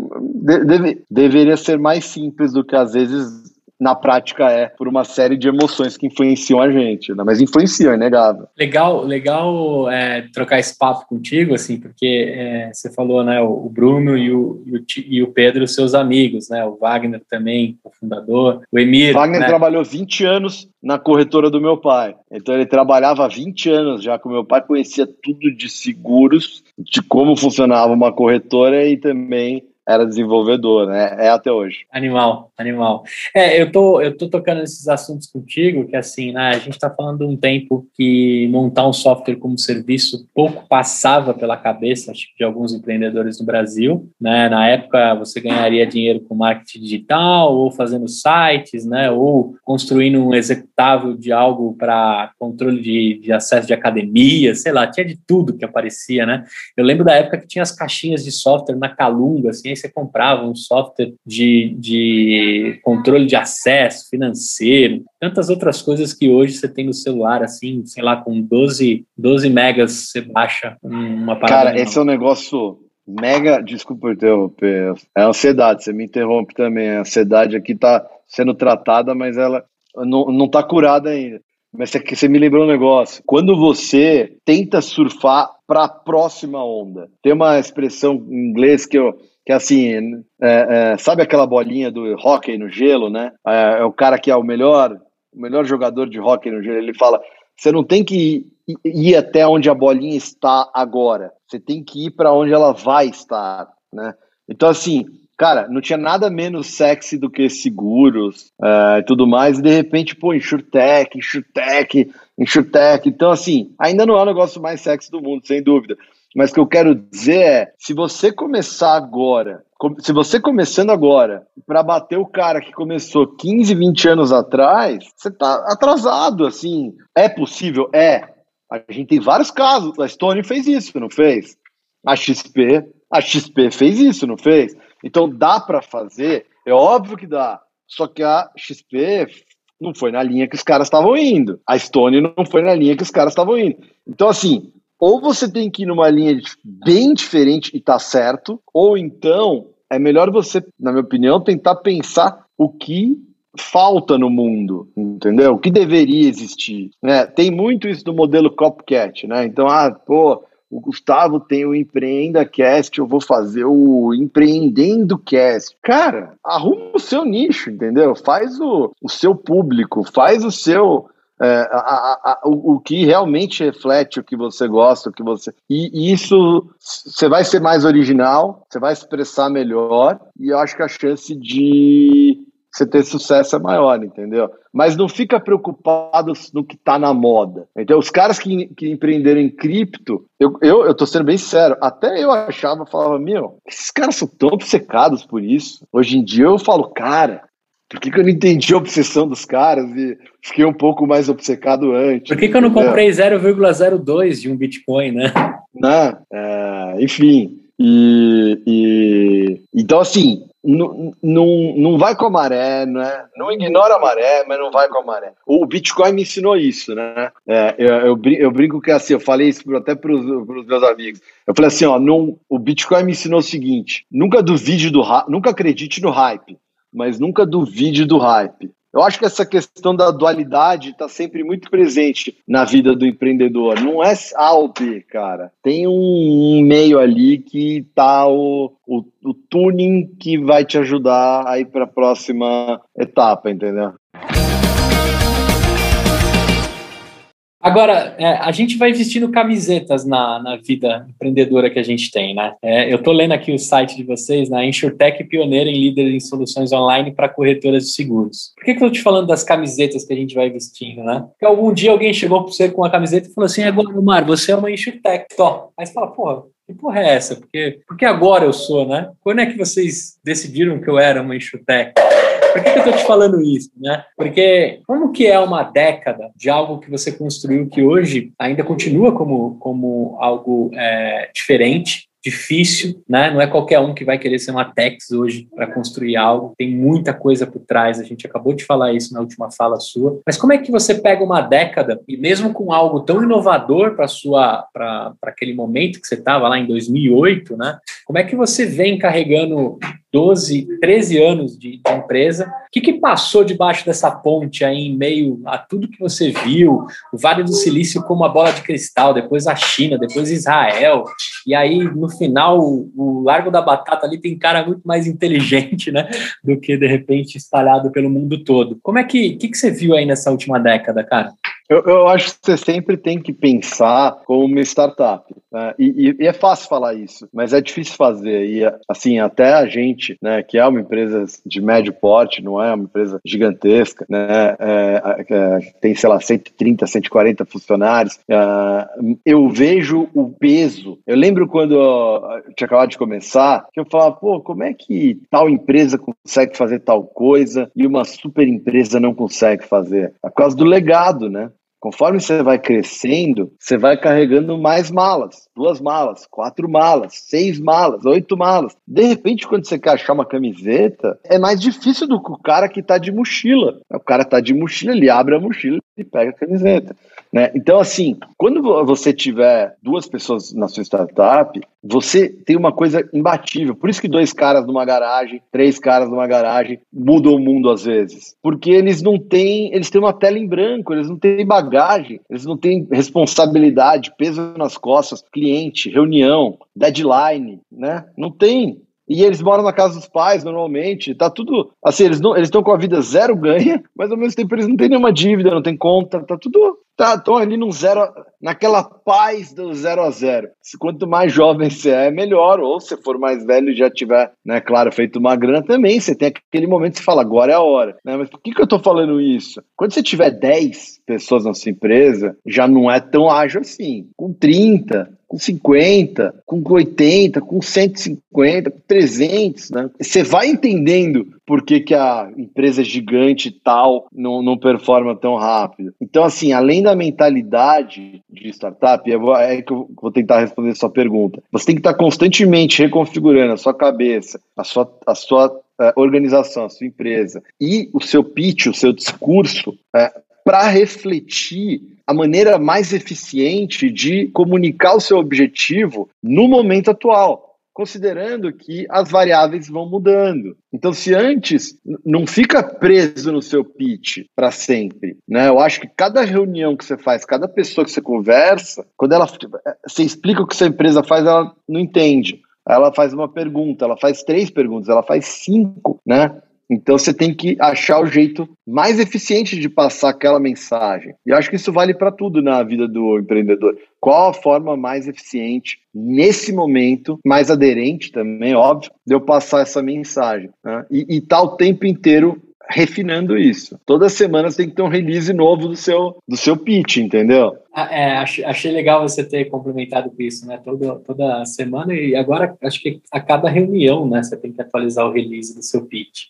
deveria ser mais simples do que às vezes na prática por uma série de emoções que influenciam a gente, né? Mas influenciam, é inegável. Legal trocar esse papo contigo, assim, porque você falou, né, o Bruno e o Pedro, seus amigos, né, o Wagner também, o fundador, o Emir. Wagner, né? trabalhou 20 anos na corretora do meu pai, então ele trabalhava há 20 anos já com o meu pai, conhecia tudo de seguros, de como funcionava uma corretora e também era desenvolvedor, né? É até hoje. Animal. Eu tô tocando nesses assuntos contigo, que assim, né, a gente tá falando de um tempo que montar um software como serviço pouco passava pela cabeça, acho que de alguns empreendedores no Brasil, né? Na época você ganharia dinheiro com marketing digital, ou fazendo sites, né? Ou construindo um executável de algo para controle de acesso de academia, sei lá, tinha de tudo que aparecia, né? Eu lembro da época que tinha as caixinhas de software na Calunga, assim, aí você comprava um software de controle de acesso financeiro, tantas outras coisas que hoje você tem no celular, assim, sei lá, com 12 megas você baixa uma parada. Cara, esse é um negócio mega, desculpa eu interromper, é ansiedade, você me interrompe também, a ansiedade aqui tá sendo tratada, mas ela não tá curada ainda. Mas você me lembrou um negócio. Quando você tenta surfar para a próxima onda, tem uma expressão em inglês que é assim, sabe aquela bolinha do hóquei no gelo, né? É o cara que é o melhor jogador de hóquei no gelo. Ele fala, você não tem que ir até onde a bolinha está agora, você tem que ir para onde ela vai estar, né? Então, assim, cara, não tinha nada menos sexy do que seguros e tudo mais, e de repente, InsurTech. Então, assim, ainda não é o negócio mais sexy do mundo, sem dúvida. Mas o que eu quero dizer se você começando agora, para bater o cara que começou 15, 20 anos atrás, você tá atrasado, assim. É possível? A gente tem vários casos. A Stone fez isso, não fez? A XP fez isso, não fez? Então dá para fazer, é óbvio que dá. Só que a XP não foi na linha que os caras estavam indo. A Stone não foi na linha que os caras estavam indo. Então, assim, ou você tem que ir numa linha bem diferente e tá certo, ou então é melhor você, na minha opinião, tentar pensar o que falta no mundo, entendeu? O que deveria existir, né? Tem muito isso do modelo copycat, né? Então, o Gustavo tem o EmpreendaCast, eu vou fazer o EmpreendendoCast. Cara, arruma o seu nicho, entendeu? Faz o seu público, faz o seu... o que realmente reflete o que você gosta, e isso você vai ser mais original, você vai expressar melhor, e eu acho que a chance de você ter sucesso é maior, entendeu? Mas não fica preocupado no que tá na moda. Então, os caras que empreenderam em cripto, eu tô sendo bem sincero, até eu falava, esses caras são tão obcecados por isso. Hoje em dia eu falo, cara, por que eu não entendi a obsessão dos caras e fiquei um pouco mais obcecado antes? Por que eu não comprei 0,02 de um Bitcoin, né? Enfim. Então, assim, não vai com a maré, né? Não ignora a maré, mas não vai com a maré. O Bitcoin me ensinou isso, né? Eu brinco que assim, eu falei isso até para os meus amigos. Eu falei assim, o Bitcoin me ensinou o seguinte: nunca acredite no hype, mas nunca duvide do hype. Eu acho que essa questão da dualidade está sempre muito presente na vida do empreendedor. Não é A ou B, cara. Tem um meio ali que tá o tuning que vai te ajudar a ir para a próxima etapa, entendeu? Agora, a gente vai vestindo camisetas na vida empreendedora que a gente tem, né? Eu estou lendo aqui o site de vocês, né? InsurTech pioneira em líder em soluções online para corretoras de seguros. Por que eu estou te falando das camisetas que a gente vai vestindo, né? Porque algum dia alguém chegou para você com uma camiseta e falou assim, agora, Omar, você é uma InsurTech. Aí você fala, porra, que porra é essa? Porque agora eu sou, né? Quando é que vocês decidiram que eu era uma InsurTech? Por que eu estou te falando isso, né? Porque como que é uma década de algo que você construiu que hoje ainda continua como algo diferente, difícil, né? Não é qualquer um que vai querer ser uma Tex hoje para construir algo. Tem muita coisa por trás. A gente acabou de falar isso na última fala sua. Mas como é que você pega uma década e mesmo com algo tão inovador para aquele momento que você estava lá em 2008, né? Como é que você vem carregando 12, 13 anos de empresa? O que passou debaixo dessa ponte aí em meio a tudo que você viu? O Vale do Silício como a bola de cristal, depois a China, depois Israel, e aí no final o Largo da Batata ali tem cara muito mais inteligente, né, do que de repente espalhado pelo mundo todo. Como é que você viu aí nessa última década, cara? Eu acho que você sempre tem que pensar como uma startup, né? E é fácil falar isso, mas é difícil fazer. E assim, até a gente, né, que é uma empresa de médio porte, não é uma empresa gigantesca, né, tem, sei lá, 130, 140 funcionários, eu vejo o peso. Eu lembro quando eu tinha acabado de começar, que eu falava, pô, como é que tal empresa consegue fazer tal coisa e uma super empresa não consegue fazer? É por causa do legado, né? Conforme você vai crescendo, você vai carregando mais malas, 2 malas, 4 malas, 6 malas, 8 malas. De repente, quando você quer achar uma camiseta, é mais difícil do que o cara que está de mochila. O cara está de mochila, ele abre a mochila e pega a camiseta, né? Então, assim, quando você tiver 2 pessoas na sua startup, você tem uma coisa imbatível. Por isso que 2 caras numa garagem, 3 caras numa garagem mudam o mundo às vezes. Porque eles têm uma tela em branco, eles não têm bagagem, eles não têm responsabilidade, peso nas costas, cliente, reunião, deadline, né? Não tem. E eles moram na casa dos pais, normalmente, tá tudo, assim, eles estão com a vida zero ganha, mas ao mesmo tempo eles não têm nenhuma dívida, não tem conta, estão ali no zero, naquela paz do 0 a 0. Quanto mais jovem você é, melhor, ou se for mais velho e já tiver, né, claro, feito uma grana também, você tem aquele momento que você fala, agora é a hora, né? Mas por que eu tô falando isso? Quando você tiver 10 pessoas na sua empresa, já não é tão ágil assim, com 30, com 50, com 80, com 150, com 300, né? Você vai entendendo por que a empresa gigante tal não performa tão rápido. Então, assim, além da mentalidade de startup, é que eu vou tentar responder a sua pergunta. Você tem que estar constantemente reconfigurando a sua cabeça, a sua organização, a sua empresa e o seu pitch, o seu discurso, para refletir a maneira mais eficiente de comunicar o seu objetivo no momento atual, considerando que as variáveis vão mudando. Então, se antes, não fica preso no seu pitch para sempre, né? Eu acho que cada reunião que você faz, cada pessoa que você conversa, quando você explica o que sua empresa faz, ela não entende. Ela faz uma pergunta, ela faz 3 perguntas, ela faz 5, né? Então você tem que achar o jeito mais eficiente de passar aquela mensagem. E eu acho que isso vale para tudo na vida do empreendedor. Qual a forma mais eficiente, nesse momento, mais aderente também, óbvio, de eu passar essa mensagem, né? E tá o tempo inteiro refinando isso. Toda semana você tem que ter um release novo do seu pitch, entendeu? Achei legal você ter complementado com isso, né? Toda semana, e agora acho que a cada reunião, né? Você tem que atualizar o release do seu pitch.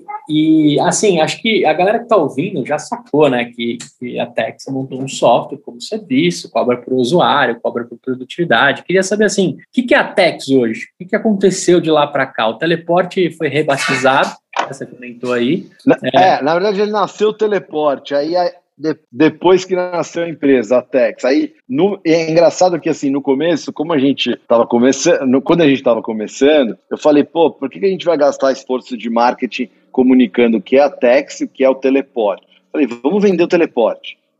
E assim, acho que a galera que está ouvindo já sacou, né? Que a Tex montou um software como serviço, cobra por usuário, cobra por produtividade. Queria saber, assim, o que é a Tex hoje? O que aconteceu de lá para cá? O Teleporte foi rebatizado, você comentou aí. Na verdade ele nasceu o Teleporte, aí depois que nasceu a empresa, a Tex. Aí, é engraçado que, assim, no começo, como a gente estava começando, quando a gente estava começando, eu falei, pô, por que a gente vai gastar esforço de marketing comunicando o que é a Tex e o que é o Teleporte? Falei, vamos vender o Teleporte, né?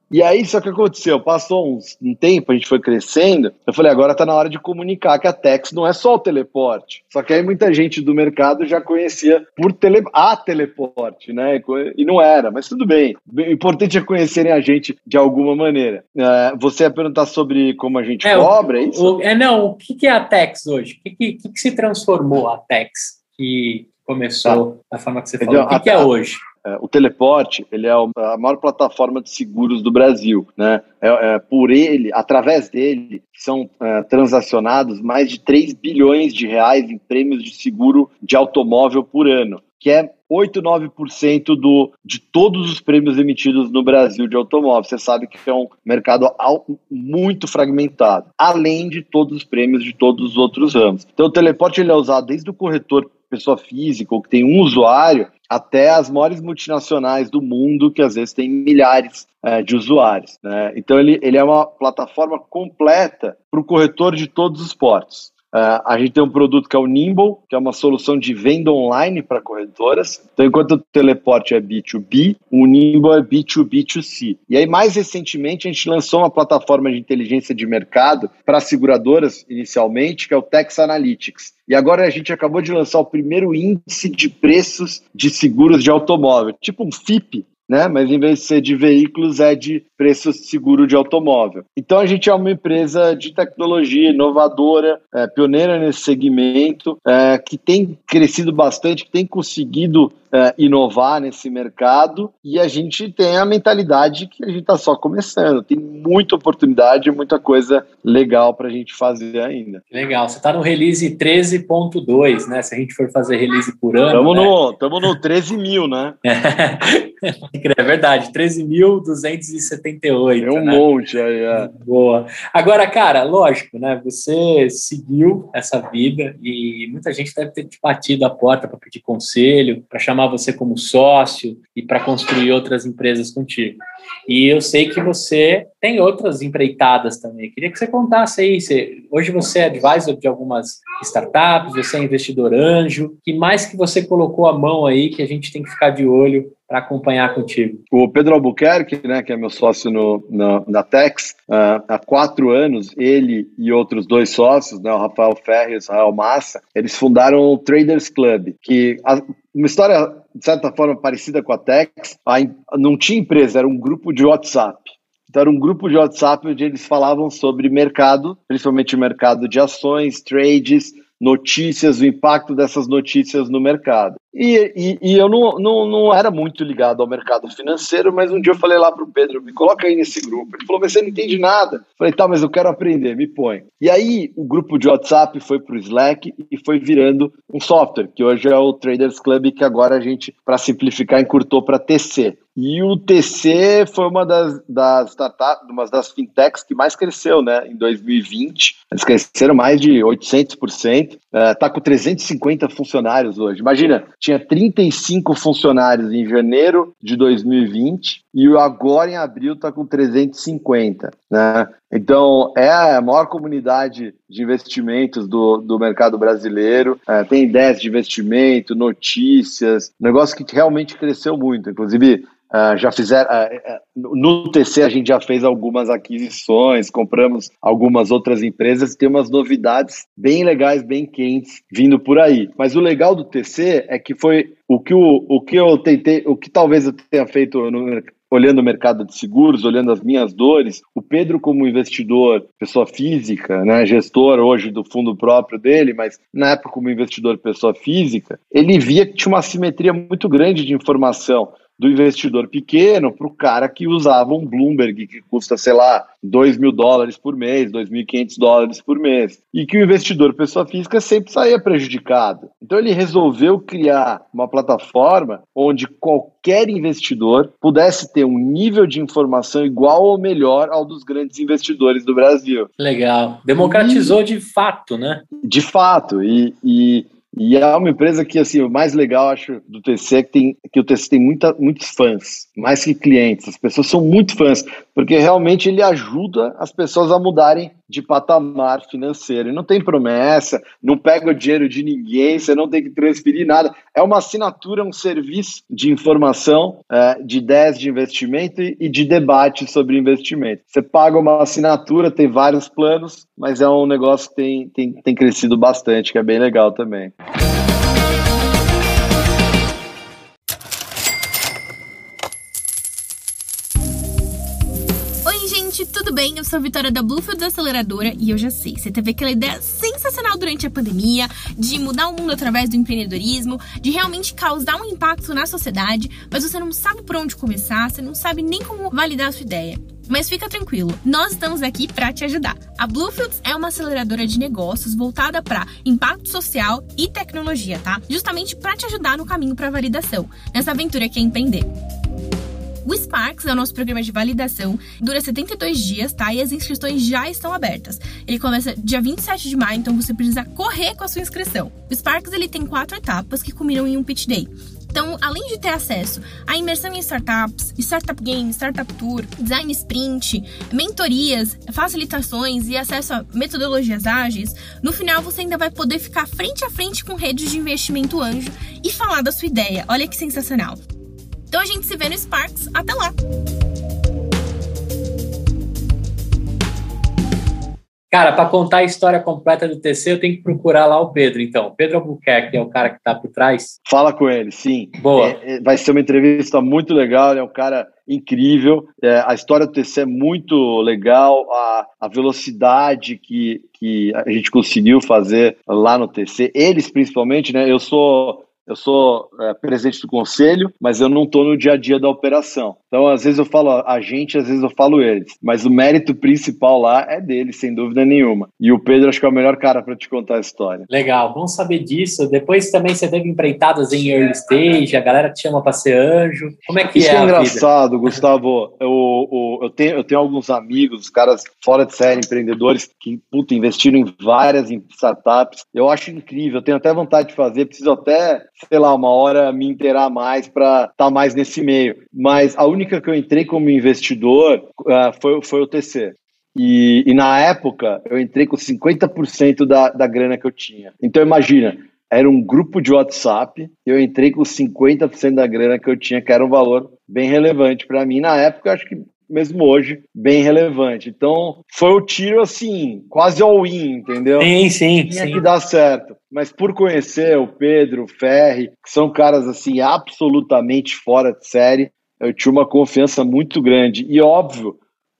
E aí, só que aconteceu, passou um tempo, a gente foi crescendo, eu falei, agora está na hora de comunicar que a Tex não é só o teleporte. Só que aí muita gente do mercado já conhecia a teleporte, né? E não era, mas tudo bem. O importante é conhecerem a gente de alguma maneira. Você ia perguntar sobre como a gente cobra, é isso? O que é a Tex hoje? O que se transformou a Tex que começou da forma que você falou? O que é hoje? O teleporte, ele é a maior plataforma de seguros do Brasil, né? Por ele, através dele, são transacionados mais de 3 bilhões de reais em prêmios de seguro de automóvel por ano, que é 8, 9% de todos os prêmios emitidos no Brasil de automóvel. Você sabe que é um mercado muito fragmentado, além de todos os prêmios de todos os outros ramos. Então, o teleporte ele é usado desde o corretor pessoa física, ou que tem um usuário, até as maiores multinacionais do mundo, que às vezes tem milhares de usuários, né? Então, ele é uma plataforma completa para o corretor de todos os portos. A gente tem um produto que é o Nimble, que é uma solução de venda online para corretoras. Então, enquanto o teleporte é B2B, o Nimble é B2B2C. E aí, mais recentemente, a gente lançou uma plataforma de inteligência de mercado para seguradoras, inicialmente, que é o Tex Analytics. E agora a gente acabou de lançar o primeiro índice de preços de seguros de automóvel, tipo um FIPE, né? Mas em vez de ser de veículos, é de preços de seguro de automóvel. Então a gente é uma empresa de tecnologia inovadora, pioneira nesse segmento, que tem crescido bastante, que tem conseguido inovar nesse mercado, e a gente tem a mentalidade que a gente está só começando. Tem muita oportunidade, muita coisa legal para a gente fazer ainda. Legal, você está no release 13.2, né? Se a gente for fazer release por ano... Estamos no 13 mil, né? É verdade, 13.278. É um monte aí, Boa. Agora, cara, lógico, né? Você seguiu essa vida e muita gente deve ter te batido a porta para pedir conselho, para chamar você como sócio e para construir outras empresas contigo. E eu sei que você tem outras empreitadas também. Queria que você contasse aí. Hoje você é advisor de algumas startups, você é investidor anjo. Que mais que você colocou a mão aí que a gente tem que ficar de olho para acompanhar contigo? O Pedro Albuquerque, né, que é meu sócio na Tex, há 4 anos, ele e outros 2 sócios, né, o Rafael Ferri e o Israel Massa, eles fundaram o Traders Club, que uma história, de certa forma, parecida com a Tex. Não tinha empresa, era um grupo de WhatsApp. Então, era um grupo de WhatsApp onde eles falavam sobre mercado, principalmente o mercado de ações, trades, notícias, o impacto dessas notícias no mercado. E eu não era muito ligado ao mercado financeiro, mas um dia eu falei lá para o Pedro, me coloca aí nesse grupo. Ele falou, mas você não entende nada. Eu falei, tá, mas eu quero aprender, me põe. E aí o grupo de WhatsApp foi para o Slack e foi virando um software, que hoje é o Traders Club, que agora a gente, para simplificar, encurtou para TC. E o TC foi uma das startups, uma das fintechs que mais cresceu, né, em 2020. Eles cresceram mais de 800%. Está com 350 funcionários hoje. Imagina, tinha 35 funcionários em janeiro de 2020 e agora em abril está com 350, né? Então, é a maior comunidade de investimentos do mercado brasileiro. Tem ideias de investimento, notícias, negócio que realmente cresceu muito. Inclusive, já fizeram no TC a gente já fez algumas aquisições, compramos algumas outras empresas, tem umas novidades bem legais, bem quentes vindo por aí. Mas o legal do TC é que foi o que eu tentei, o que talvez eu tenha feito olhando o mercado de seguros, olhando as minhas dores. O Pedro, como investidor, pessoa física, né, gestor hoje do fundo próprio dele, mas na época como investidor pessoa física, ele via que tinha uma assimetria muito grande de informação do investidor pequeno para o cara que usava um Bloomberg que custa, sei lá, $2.000 por mês, $2.500 por mês, e que o investidor pessoa física sempre saía prejudicado. Então ele resolveu criar uma plataforma onde qualquer investidor pudesse ter um nível de informação igual ou melhor ao dos grandes investidores do Brasil. Legal. Democratizou de fato, né? De fato. E é uma empresa que, assim, o mais legal, acho, do TC é que o TC tem muitos fãs, mais que clientes. As pessoas são muito fãs, porque realmente ele ajuda as pessoas a mudarem de patamar financeiro. E não tem promessa, não pega o dinheiro de ninguém, você não tem que transferir nada. É uma assinatura, um serviço de informação, de ideias de investimento e de debate sobre investimento. Você paga uma assinatura, tem vários planos, mas é um negócio que tem crescido bastante, que é bem legal também. Tudo bem? Eu sou a Vitória da Bluefields Aceleradora e eu já sei, você teve aquela ideia sensacional durante a pandemia de mudar o mundo através do empreendedorismo, de realmente causar um impacto na sociedade, mas você não sabe por onde começar, você não sabe nem como validar a sua ideia. Mas fica tranquilo, nós estamos aqui para te ajudar. A Bluefields é uma aceleradora de negócios voltada para impacto social e tecnologia, tá? Justamente para te ajudar no caminho para validação, nessa aventura que é empreender. O Sparks é o nosso programa de validação, dura 72 dias, tá? E as inscrições já estão abertas. Ele começa dia 27 de maio, então você precisa correr com a sua inscrição. O Sparks, ele tem 4 etapas que culminam em um pitch day. Então, além de ter acesso à imersão em startups, startup game, startup tour, design sprint, mentorias, facilitações e acesso a metodologias ágeis, no final você ainda vai poder ficar frente a frente com redes de investimento anjo e falar da sua ideia. Olha que sensacional! Então a gente se vê no Sparks. Até lá! Cara, para contar a história completa do TC, eu tenho que procurar lá o Pedro, então. Pedro Albuquerque é o cara que está por trás? Fala com ele, sim. Boa. Vai ser uma entrevista muito legal, ele é um cara incrível. A história do TC é muito legal, a velocidade que a gente conseguiu fazer lá no TC, eles principalmente, né? Eu sou presidente do conselho, mas eu não estou no dia a dia da operação. Então, às vezes eu falo a gente, às vezes eu falo eles. Mas o mérito principal lá é deles, sem dúvida nenhuma. E o Pedro, acho que é o melhor cara para te contar a história. Legal, bom saber disso. Depois também você teve empreitadas em early stage, a galera te chama para ser anjo. Como é que Isso é é a engraçado, vida? Gustavo. Eu tenho alguns amigos, caras fora de série, empreendedores, que investiram em várias startups. Eu acho incrível, eu tenho até vontade de fazer, preciso até, sei lá, uma hora me inteirar mais para estar mais nesse meio. Mas a única que eu entrei como investidor foi o TC. E na época, eu entrei com 50% da grana que eu tinha. Então, imagina, era um grupo de WhatsApp, eu entrei com 50% da grana que eu tinha, que era um valor bem relevante para mim. Na época, eu acho que mesmo hoje, bem relevante. Então, foi o tiro, assim, quase all-in, entendeu? Sim. Tinha que dar certo. Mas por conhecer o Pedro, o Ferri, que são caras, assim, absolutamente fora de série, eu tinha uma confiança muito grande. E, óbvio,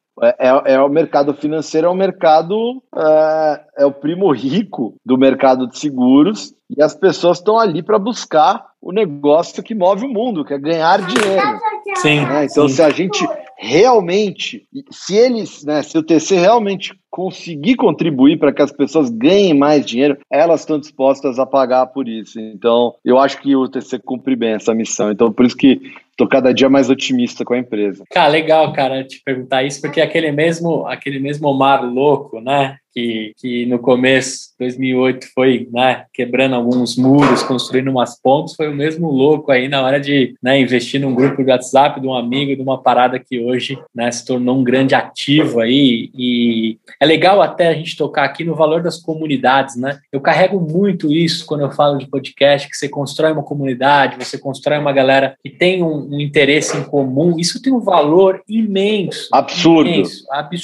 o mercado financeiro, é um mercado, é o primo rico do mercado de seguros, e as pessoas estão ali para buscar o negócio que move o mundo, que é ganhar dinheiro. Sim. Então, se a gente realmente, se o TC realmente conseguir contribuir para que as pessoas ganhem mais dinheiro, elas estão dispostas a pagar por isso. Então, eu acho que o TC cumpre bem essa missão. Então, por isso que estou cada dia mais otimista com a empresa. Cara, legal, cara, te perguntar isso, porque aquele mesmo Omar louco, né, que no começo, 2008, foi, né, quebrando alguns muros, construindo umas pontes, foi o mesmo louco aí na hora de, né, investir num grupo de WhatsApp de um amigo, de uma parada que hoje, né, se tornou um grande ativo aí. E é legal até a gente tocar aqui no valor das comunidades, né? Eu carrego muito isso quando eu falo de podcast, que você constrói uma comunidade, você constrói uma galera que tem um interesse em comum. Isso tem um valor imenso. Absurdo. Imenso,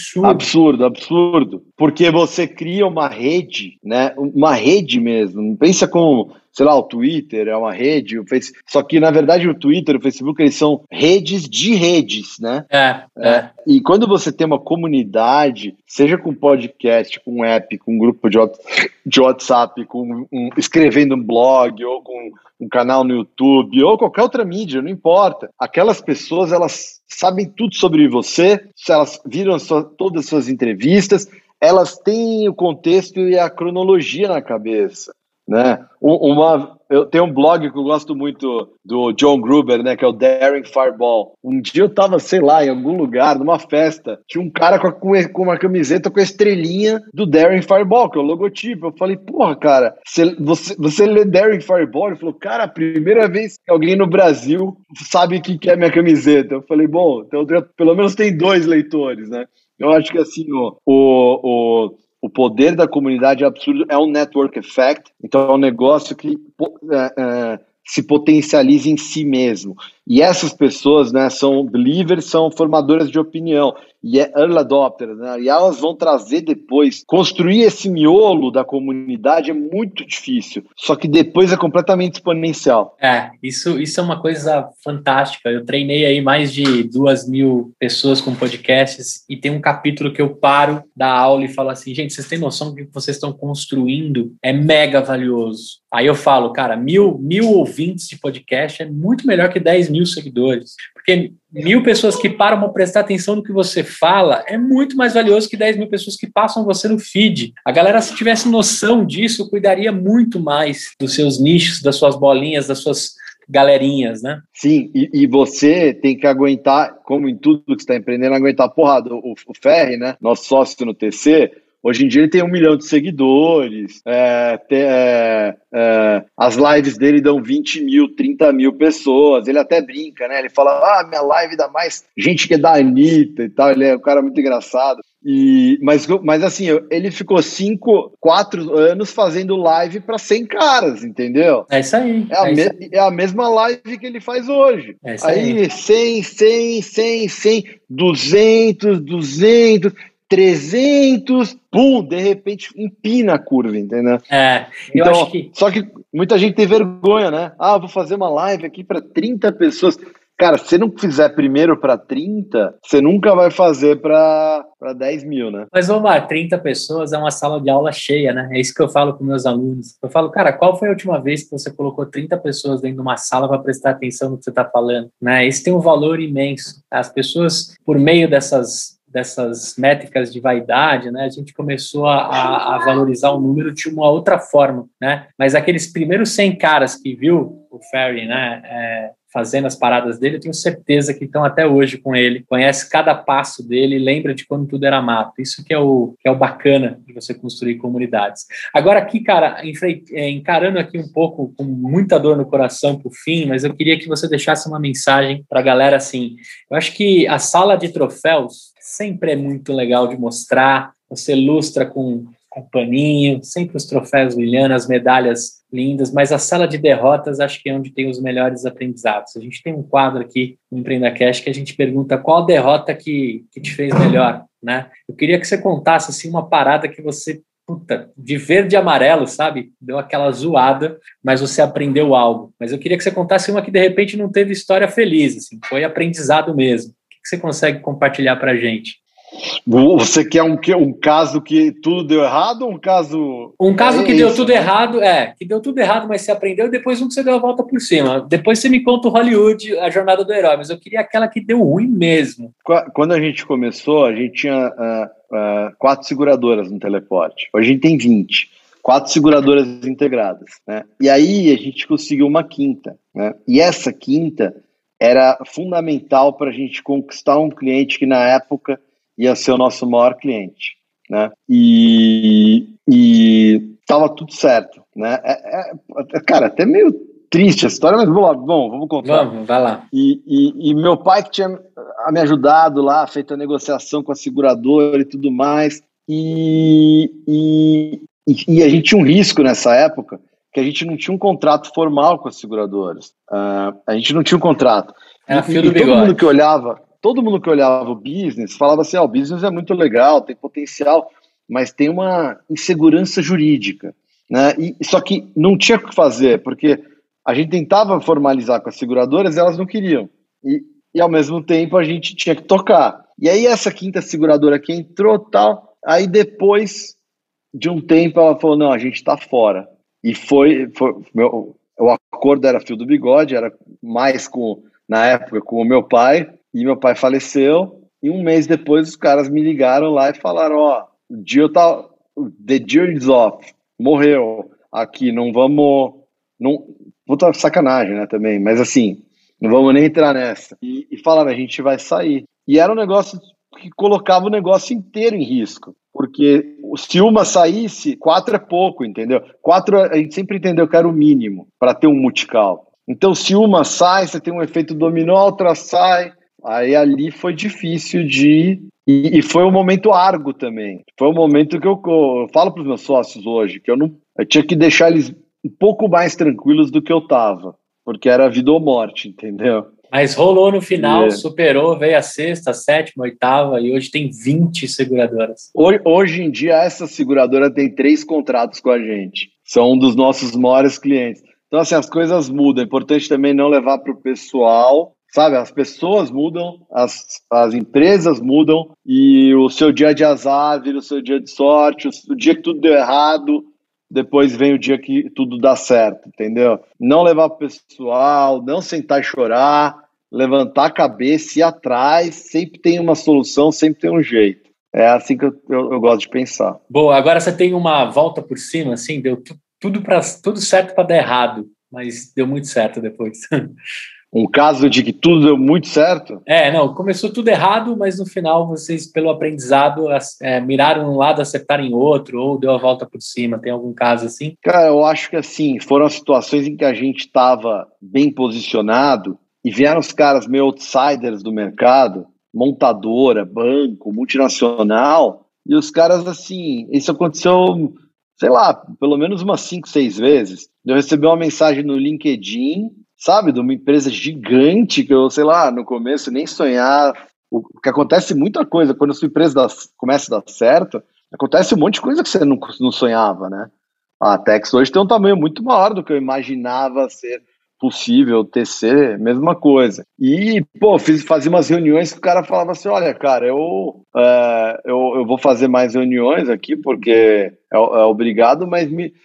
absurdo. Porque você cria uma rede, né? Uma rede mesmo. Não pensa como, sei lá, o Twitter é uma rede, só que, na verdade, o Twitter e o Facebook, eles são redes de redes, né? E quando você tem uma comunidade, seja com podcast, com app, com grupo de WhatsApp, escrevendo um blog, ou com um canal no YouTube, ou qualquer outra mídia, não importa. Aquelas pessoas, elas sabem tudo sobre você, elas viram todas as suas entrevistas, elas têm o contexto e a cronologia na cabeça, né? Eu tenho um blog que eu gosto muito do John Gruber, né, que é o Daring Fireball. Um dia eu tava, sei lá, em algum lugar, numa festa, tinha um cara com uma camiseta com a estrelinha do Daring Fireball, que é o logotipo. Eu falei, porra, cara, você lê Daring Fireball? Ele falou, cara, a primeira vez que alguém no Brasil sabe o que é minha camiseta. Eu falei, bom, então pelo menos tem 2 leitores, né? Eu acho que assim, o poder da comunidade é absurdo, é um network effect, então é um negócio que se potencializa em si mesmo. E essas pessoas, né, são believers, são formadoras de opinião, e early adopters, né, e elas vão trazer depois, construir esse miolo da comunidade é muito difícil, só que depois é completamente exponencial. Isso é uma coisa fantástica. Eu treinei aí mais de 2.000 pessoas com podcasts e tem um capítulo que eu paro da aula e falo assim, gente, vocês têm noção que o que vocês estão construindo é mega valioso. Aí eu falo, cara, 1.000 ouvintes de podcast é muito melhor que 10.000 seguidores. Porque 1.000 pessoas que param para prestar atenção no que você fala é muito mais valioso que 10.000 pessoas que passam você no feed. A galera, se tivesse noção disso, cuidaria muito mais dos seus nichos, das suas bolinhas, das suas galerinhas, né? Sim, e você tem que aguentar, como em tudo que você está empreendendo, aguentar porrada. O Ferri, né, nosso sócio no TC, hoje em dia ele tem 1 milhão de seguidores, as lives dele dão 20 mil, 30 mil pessoas, ele até brinca, né? Ele fala, minha live dá mais gente que é da Anitta e tal, ele é um cara muito engraçado. Mas assim, ele ficou 4 anos fazendo live para 100 caras, entendeu? É isso aí. É a mesma live que ele faz hoje. É isso aí. 100, 200, 300, pum, de repente empina a curva, entendeu? Eu acho que... Só que muita gente tem vergonha, né? Vou fazer uma live aqui para 30 pessoas. Cara, se você não fizer primeiro para 30, você nunca vai fazer para 10 mil, né? Mas, Omar, 30 pessoas é uma sala de aula cheia, né? É isso que eu falo com meus alunos. Eu falo, cara, qual foi a última vez que você colocou 30 pessoas dentro de uma sala para prestar atenção no que você está falando? Né? Isso tem um valor imenso. As pessoas, por meio dessas métricas de vaidade, né, a gente começou a valorizar o número de uma outra forma, né? Mas aqueles primeiros 100 caras que viu o Ferri, né, fazendo as paradas dele, eu tenho certeza que estão até hoje com ele, conhece cada passo dele, lembra de quando tudo era mato. Isso que é o bacana de você construir comunidades. Agora aqui, cara, encarando aqui um pouco com muita dor no coração pro fim, mas eu queria que você deixasse uma mensagem pra galera assim. Eu acho que a sala de troféus sempre é muito legal de mostrar, você lustra com paninho, sempre os troféus brilhando, as medalhas lindas, mas a sala de derrotas acho que é onde tem os melhores aprendizados. A gente tem um quadro aqui no EmpreendaCast que a gente pergunta qual derrota que te fez melhor, né? Eu queria que você contasse assim, uma parada que você, de verde e amarelo, sabe? Deu aquela zoada, mas você aprendeu algo. Mas eu queria que você contasse uma que de repente não teve história feliz, assim, foi aprendizado mesmo. O que você consegue compartilhar pra gente? Você quer um caso que tudo deu errado ou um caso... Um caso que deu tudo errado, que deu tudo errado, mas você aprendeu, e depois um que você deu a volta por cima. Depois você me conta o Hollywood, a jornada do herói, mas eu queria aquela que deu ruim mesmo. Quando a gente começou, a gente tinha 4 seguradoras no teleporte. Hoje a gente tem 20. 4 seguradoras integradas, né? E aí a gente conseguiu uma quinta, né? E essa quinta era fundamental para a gente conquistar um cliente que na época ia ser o nosso maior cliente, né? E tava tudo certo, né? Cara, até meio triste a história, mas vamos contar. Vamos, vai lá. E meu pai que tinha me ajudado lá, feito a negociação com a seguradora e tudo mais, e a gente tinha um risco nessa época, que a gente não tinha um contrato formal com as seguradoras. A gente não tinha um contrato. Era fio do bigode. Todo mundo que olhava o business falava assim, o business é muito legal, tem potencial, mas tem uma insegurança jurídica, né? Só que não tinha o que fazer, porque a gente tentava formalizar com as seguradoras e elas não queriam. E ao mesmo tempo a gente tinha que tocar. E aí essa quinta seguradora que entrou tal, aí depois de um tempo ela falou, não, a gente está fora. E o acordo era fio do bigode, era mais na época com o meu pai, e meu pai faleceu, e um mês depois os caras me ligaram lá e falaram, the deal is off, morreu aqui, puta sacanagem, né, também, mas assim, não vamos nem entrar nessa. E falaram, a gente vai sair. E era um negócio que colocava o negócio inteiro em risco, porque se uma saísse, 4 é pouco, entendeu? 4 a gente sempre entendeu que era o mínimo para ter um multical. Então, se uma sai, você tem um efeito dominó, outra sai, Aí ali foi difícil e foi um momento árduo também. Foi um momento que eu falo para os meus sócios hoje, que eu tinha que deixar eles um pouco mais tranquilos do que eu estava, porque era vida ou morte, entendeu? Mas rolou no final, superou, veio a sexta, a sétima, a oitava, e hoje tem 20 seguradoras. Hoje em dia, essa seguradora tem 3 contratos com a gente. São um dos nossos maiores clientes. Então, assim, as coisas mudam. É importante também não levar para o pessoal, sabe? As pessoas mudam, as empresas mudam, e o seu dia de azar vira o seu dia de sorte, o dia que tudo deu errado, depois vem o dia que tudo dá certo, entendeu? Não levar para o pessoal, não sentar e chorar, levantar a cabeça, ir atrás, sempre tem uma solução, sempre tem um jeito. É assim que eu gosto de pensar. Boa, agora você tem uma volta por cima, assim, deu tudo certo para dar errado, mas deu muito certo depois. Um caso de que tudo deu muito certo? Não, começou tudo errado, mas no final vocês, pelo aprendizado, miraram um lado, acertaram em outro, ou deu a volta por cima. Tem algum caso assim? Cara, eu acho que assim, foram as situações em que a gente estava bem posicionado e vieram os caras meio outsiders do mercado, montadora, banco, multinacional, e os caras assim, isso aconteceu, sei lá, pelo menos umas 5, 6 vezes. Eu recebi uma mensagem no LinkedIn, sabe, de uma empresa gigante que eu, sei lá, no começo nem sonhar, que acontece muita coisa, quando a sua empresa começa a dar certo, acontece um monte de coisa que você não sonhava, né? A Tex hoje tem um tamanho muito maior do que eu imaginava ser possível, TC, mesma coisa. E, fazia umas reuniões que o cara falava assim, olha, cara, eu vou fazer mais reuniões aqui porque é obrigado, mas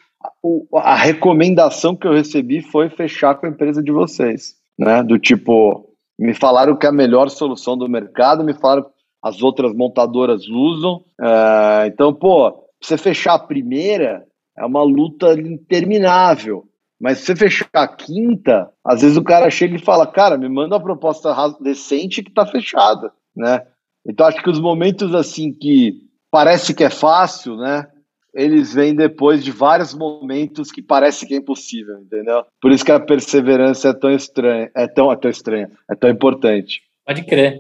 a recomendação que eu recebi foi fechar com a empresa de vocês, né? Do tipo, me falaram que é a melhor solução do mercado, me falaram que as outras montadoras usam. Então, você fechar a primeira é uma luta interminável. Mas se você fechar a quinta, às vezes o cara chega e fala, cara, me manda uma proposta decente que tá fechada, né? Então, acho que os momentos assim que parece que é fácil, né? Eles vêm depois de vários momentos que parece que é impossível, entendeu? Por isso que a perseverança é tão estranha, é tão importante. Pode crer.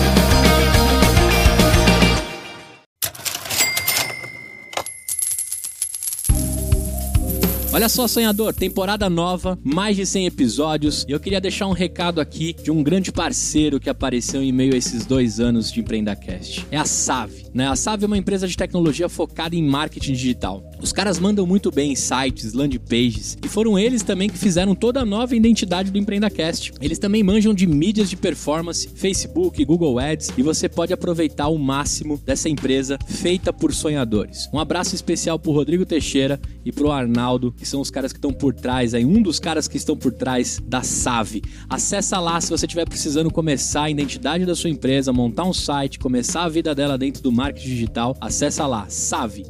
Olha só, sonhador, temporada nova, mais de 100 episódios, e eu queria deixar um recado aqui de um grande parceiro que apareceu em meio a esses 2 anos de EmpreendaCast. É a Save, né? A Save é uma empresa de tecnologia focada em marketing digital. Os caras mandam muito bem em sites, landing pages, e foram eles também que fizeram toda a nova identidade do EmpreendaCast. Eles também manjam de mídias de performance, Facebook, Google Ads, e você pode aproveitar o máximo dessa empresa feita por sonhadores. Um abraço especial pro Rodrigo Teixeira e pro Arnaldo, que são os caras que estão por trás, aí um dos caras que estão por trás da Save. Acessa lá se você estiver precisando começar a identidade da sua empresa, montar um site, começar a vida dela dentro do marketing digital. Acessa lá, Save,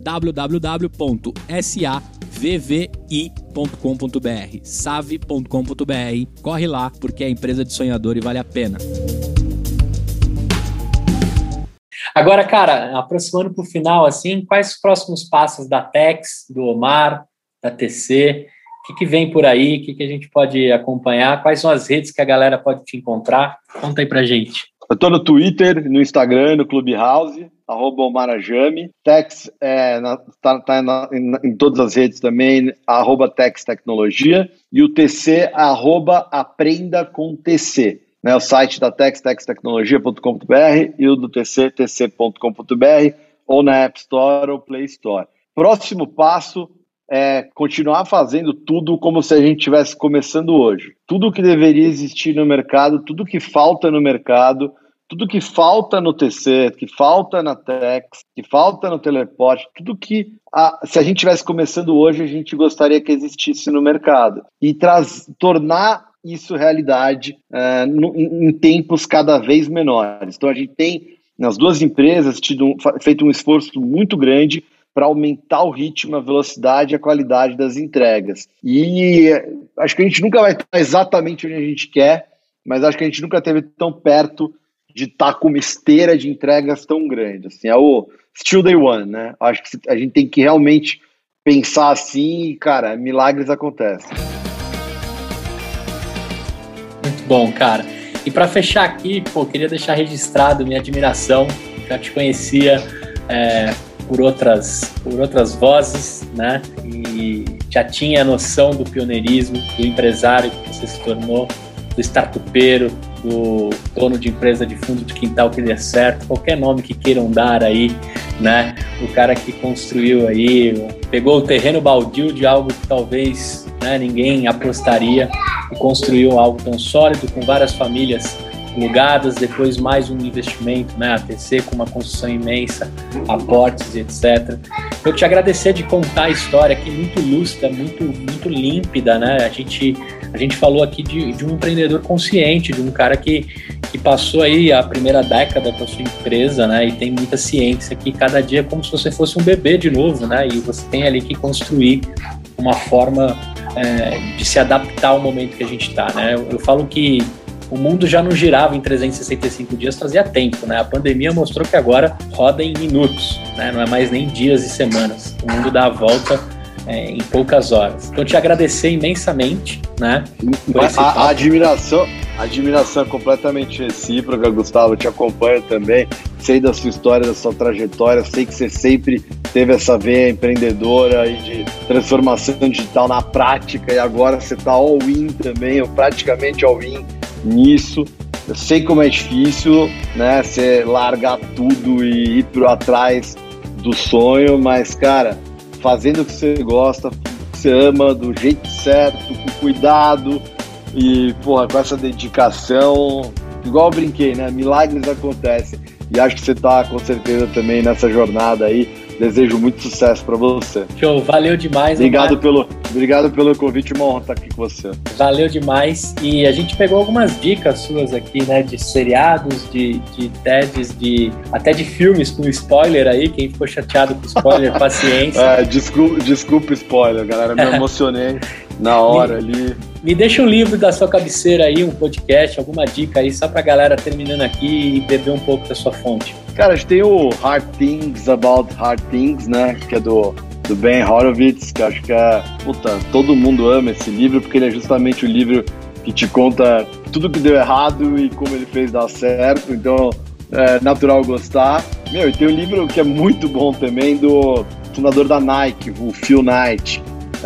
www.savvi.com.br, save.com.br. Corre lá, porque é empresa de sonhador e vale a pena. Agora, cara, aproximando para o final, assim, quais os próximos passos da Tex, do Omar, da TC? O que vem por aí? O que a gente pode acompanhar? Quais são as redes que a galera pode te encontrar? Conta aí pra gente. Eu tô no Twitter, no Instagram, no Clubhouse, @omarajame. Tex tá em todas as redes também, @Tex Tecnologia. E o TC, @Aprenda com TC. Né, o site da Tex, textecnologia.com.br, e o do TC, tc.com.br, ou na App Store ou Play Store. Próximo passo é continuar fazendo tudo como se a gente estivesse começando hoje. Tudo que deveria existir no mercado, tudo que falta no mercado, tudo que falta no TC, que falta na Tex, que falta no Teleporte, tudo que, se a gente estivesse começando hoje, a gente gostaria que existisse no mercado. E tornar isso realidade em tempos cada vez menores. Então, a gente tem, nas 2 empresas, feito um esforço muito grande para aumentar o ritmo, a velocidade e a qualidade das entregas. E acho que a gente nunca vai estar exatamente onde a gente quer, mas acho que a gente nunca esteve tão perto de estar com uma esteira de entregas tão grande. Assim, é o still day one, né? Acho que a gente tem que realmente pensar assim e, cara, milagres acontecem. Muito bom, cara. E para fechar aqui, queria deixar registrado minha admiração. Já te conhecia por outras vozes, né? E já tinha noção do pioneirismo, do empresário que você se tornou, do startupeiro, do dono de empresa de fundo de quintal que dê certo, qualquer nome que queiram dar aí, né? O cara que construiu aí, pegou o terreno baldio de algo que talvez, né, ninguém apostaria e construiu algo tão sólido, com várias famílias plugadas, depois mais um investimento, né, ATC com uma construção imensa, aportes e etc. Eu te agradecer de contar a história aqui muito lúcida, muito límpida, né? A gente falou aqui de um empreendedor consciente, de um cara que passou aí a primeira década com a sua empresa, né? E tem muita ciência que cada dia é como se você fosse um bebê de novo, né? E você tem ali que construir uma forma de se adaptar ao momento que a gente está, né? Eu falo que o mundo já não girava em 365 dias fazia tempo, né? A pandemia mostrou que agora roda em minutos, né? Não é mais nem dias e semanas. O mundo dá a volta em poucas horas. Então, te agradecer imensamente, né? A admiração é completamente recíproca, Gustavo. Eu te acompanho também. Sei da sua história, da sua trajetória. Sei que você sempre teve essa veia empreendedora e de transformação digital na prática, e agora você está all-in também, ou praticamente all-in nisso. Eu sei como é difícil, né? Você largar tudo e ir atrás do sonho, mas, cara, fazendo o que você gosta, o que você ama, do jeito certo, com cuidado e, porra, com essa dedicação, igual eu brinquei, né? Milagres acontecem. E acho que você tá, com certeza, também nessa jornada aí. Desejo muito sucesso para você. Show, valeu demais. Obrigado pelo convite, uma honra estar aqui com você. Valeu demais. E a gente pegou algumas dicas suas aqui, né? De seriados, de TEDs, até de filmes com spoiler aí. Quem ficou chateado com spoiler, paciência. Desculpa spoiler, galera. Me emocionei na hora ali. Me deixa um livro da sua cabeceira aí, um podcast, alguma dica aí, só pra galera terminando aqui e beber um pouco da sua fonte. Cara, a gente tem o Hard Things About Hard Things, né? Que é do Ben Horowitz, que acho que todo mundo ama esse livro, porque ele é justamente o livro que te conta tudo que deu errado e como ele fez dar certo, então é natural gostar. E tem um livro que é muito bom também, do fundador da Nike, o Phil Knight,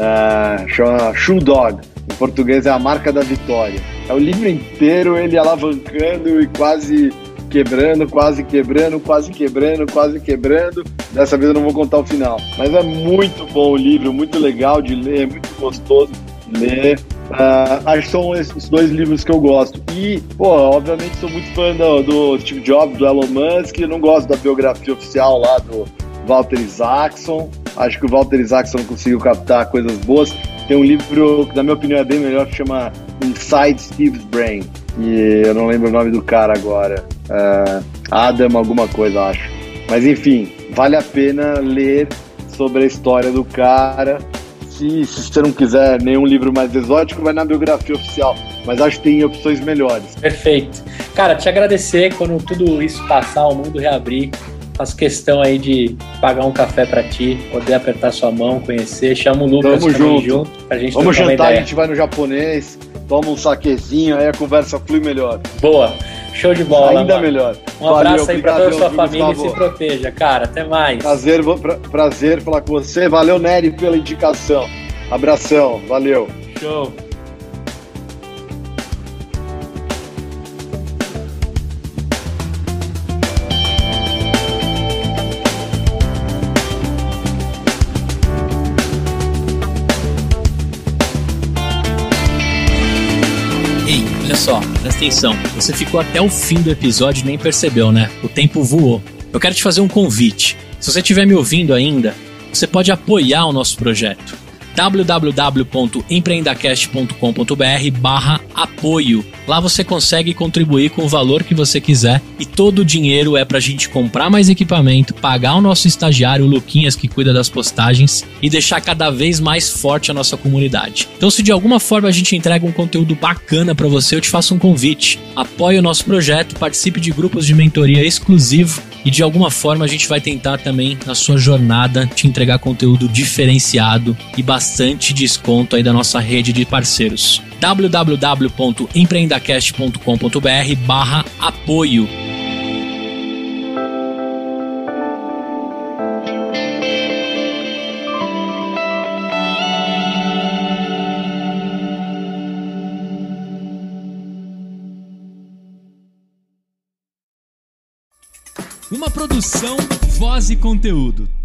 chama Shoe Dog. Em português é A Marca da Vitória. É o livro inteiro ele alavancando e quase quebrando. Dessa vez eu não vou contar o final. Mas é muito bom o livro, muito legal de ler, muito gostoso de ler. Acho que são esses dois livros que eu gosto. E, obviamente sou muito fã do Steve Jobs, do Elon Musk. Eu não gosto da biografia oficial lá do Walter Isaacson. Acho que o Walter Isaacson conseguiu captar coisas boas. Tem um livro que, na minha opinião, é bem melhor, que chama Inside Steve's Brain. E eu não lembro o nome do cara agora. Adam alguma coisa, acho. Mas, enfim, vale a pena ler sobre a história do cara. Se você não quiser nenhum livro mais exótico, vai na biografia oficial. Mas acho que tem opções melhores. Perfeito. Cara, te agradecer. Quando tudo isso passar, o mundo reabrir, faço questão aí de pagar um café pra ti, poder apertar sua mão, conhecer, chama o Lucas junto pra gente. Vamos jantar, a gente vai no japonês, toma um saquezinho, aí a conversa flui melhor. Boa, show de bola. Ainda melhor. Um abraço aí pra toda a sua família, Gustavo. E se proteja, cara, até mais. Prazer falar com você, valeu, Nery, pela indicação. Abração, valeu. Show. Só, presta atenção, você ficou até o fim do episódio e nem percebeu, né? O tempo voou. Eu quero te fazer um convite. Se você estiver me ouvindo ainda, você pode apoiar o nosso projeto. www.empreendacast.com.br/apoio. Lá você consegue contribuir com o valor que você quiser e todo o dinheiro é pra gente comprar mais equipamento, pagar o nosso estagiário, o Luquinhas, que cuida das postagens, e deixar cada vez mais forte a nossa comunidade. Então, se de alguma forma a gente entrega um conteúdo bacana pra você, eu te faço um convite. Apoie o nosso projeto, participe de grupos de mentoria exclusivo e de alguma forma a gente vai tentar também, na sua jornada, te entregar conteúdo diferenciado e bastante desconto aí da nossa rede de parceiros. www.empreendacast.com.br/apoio. Uma produção, voz e conteúdo.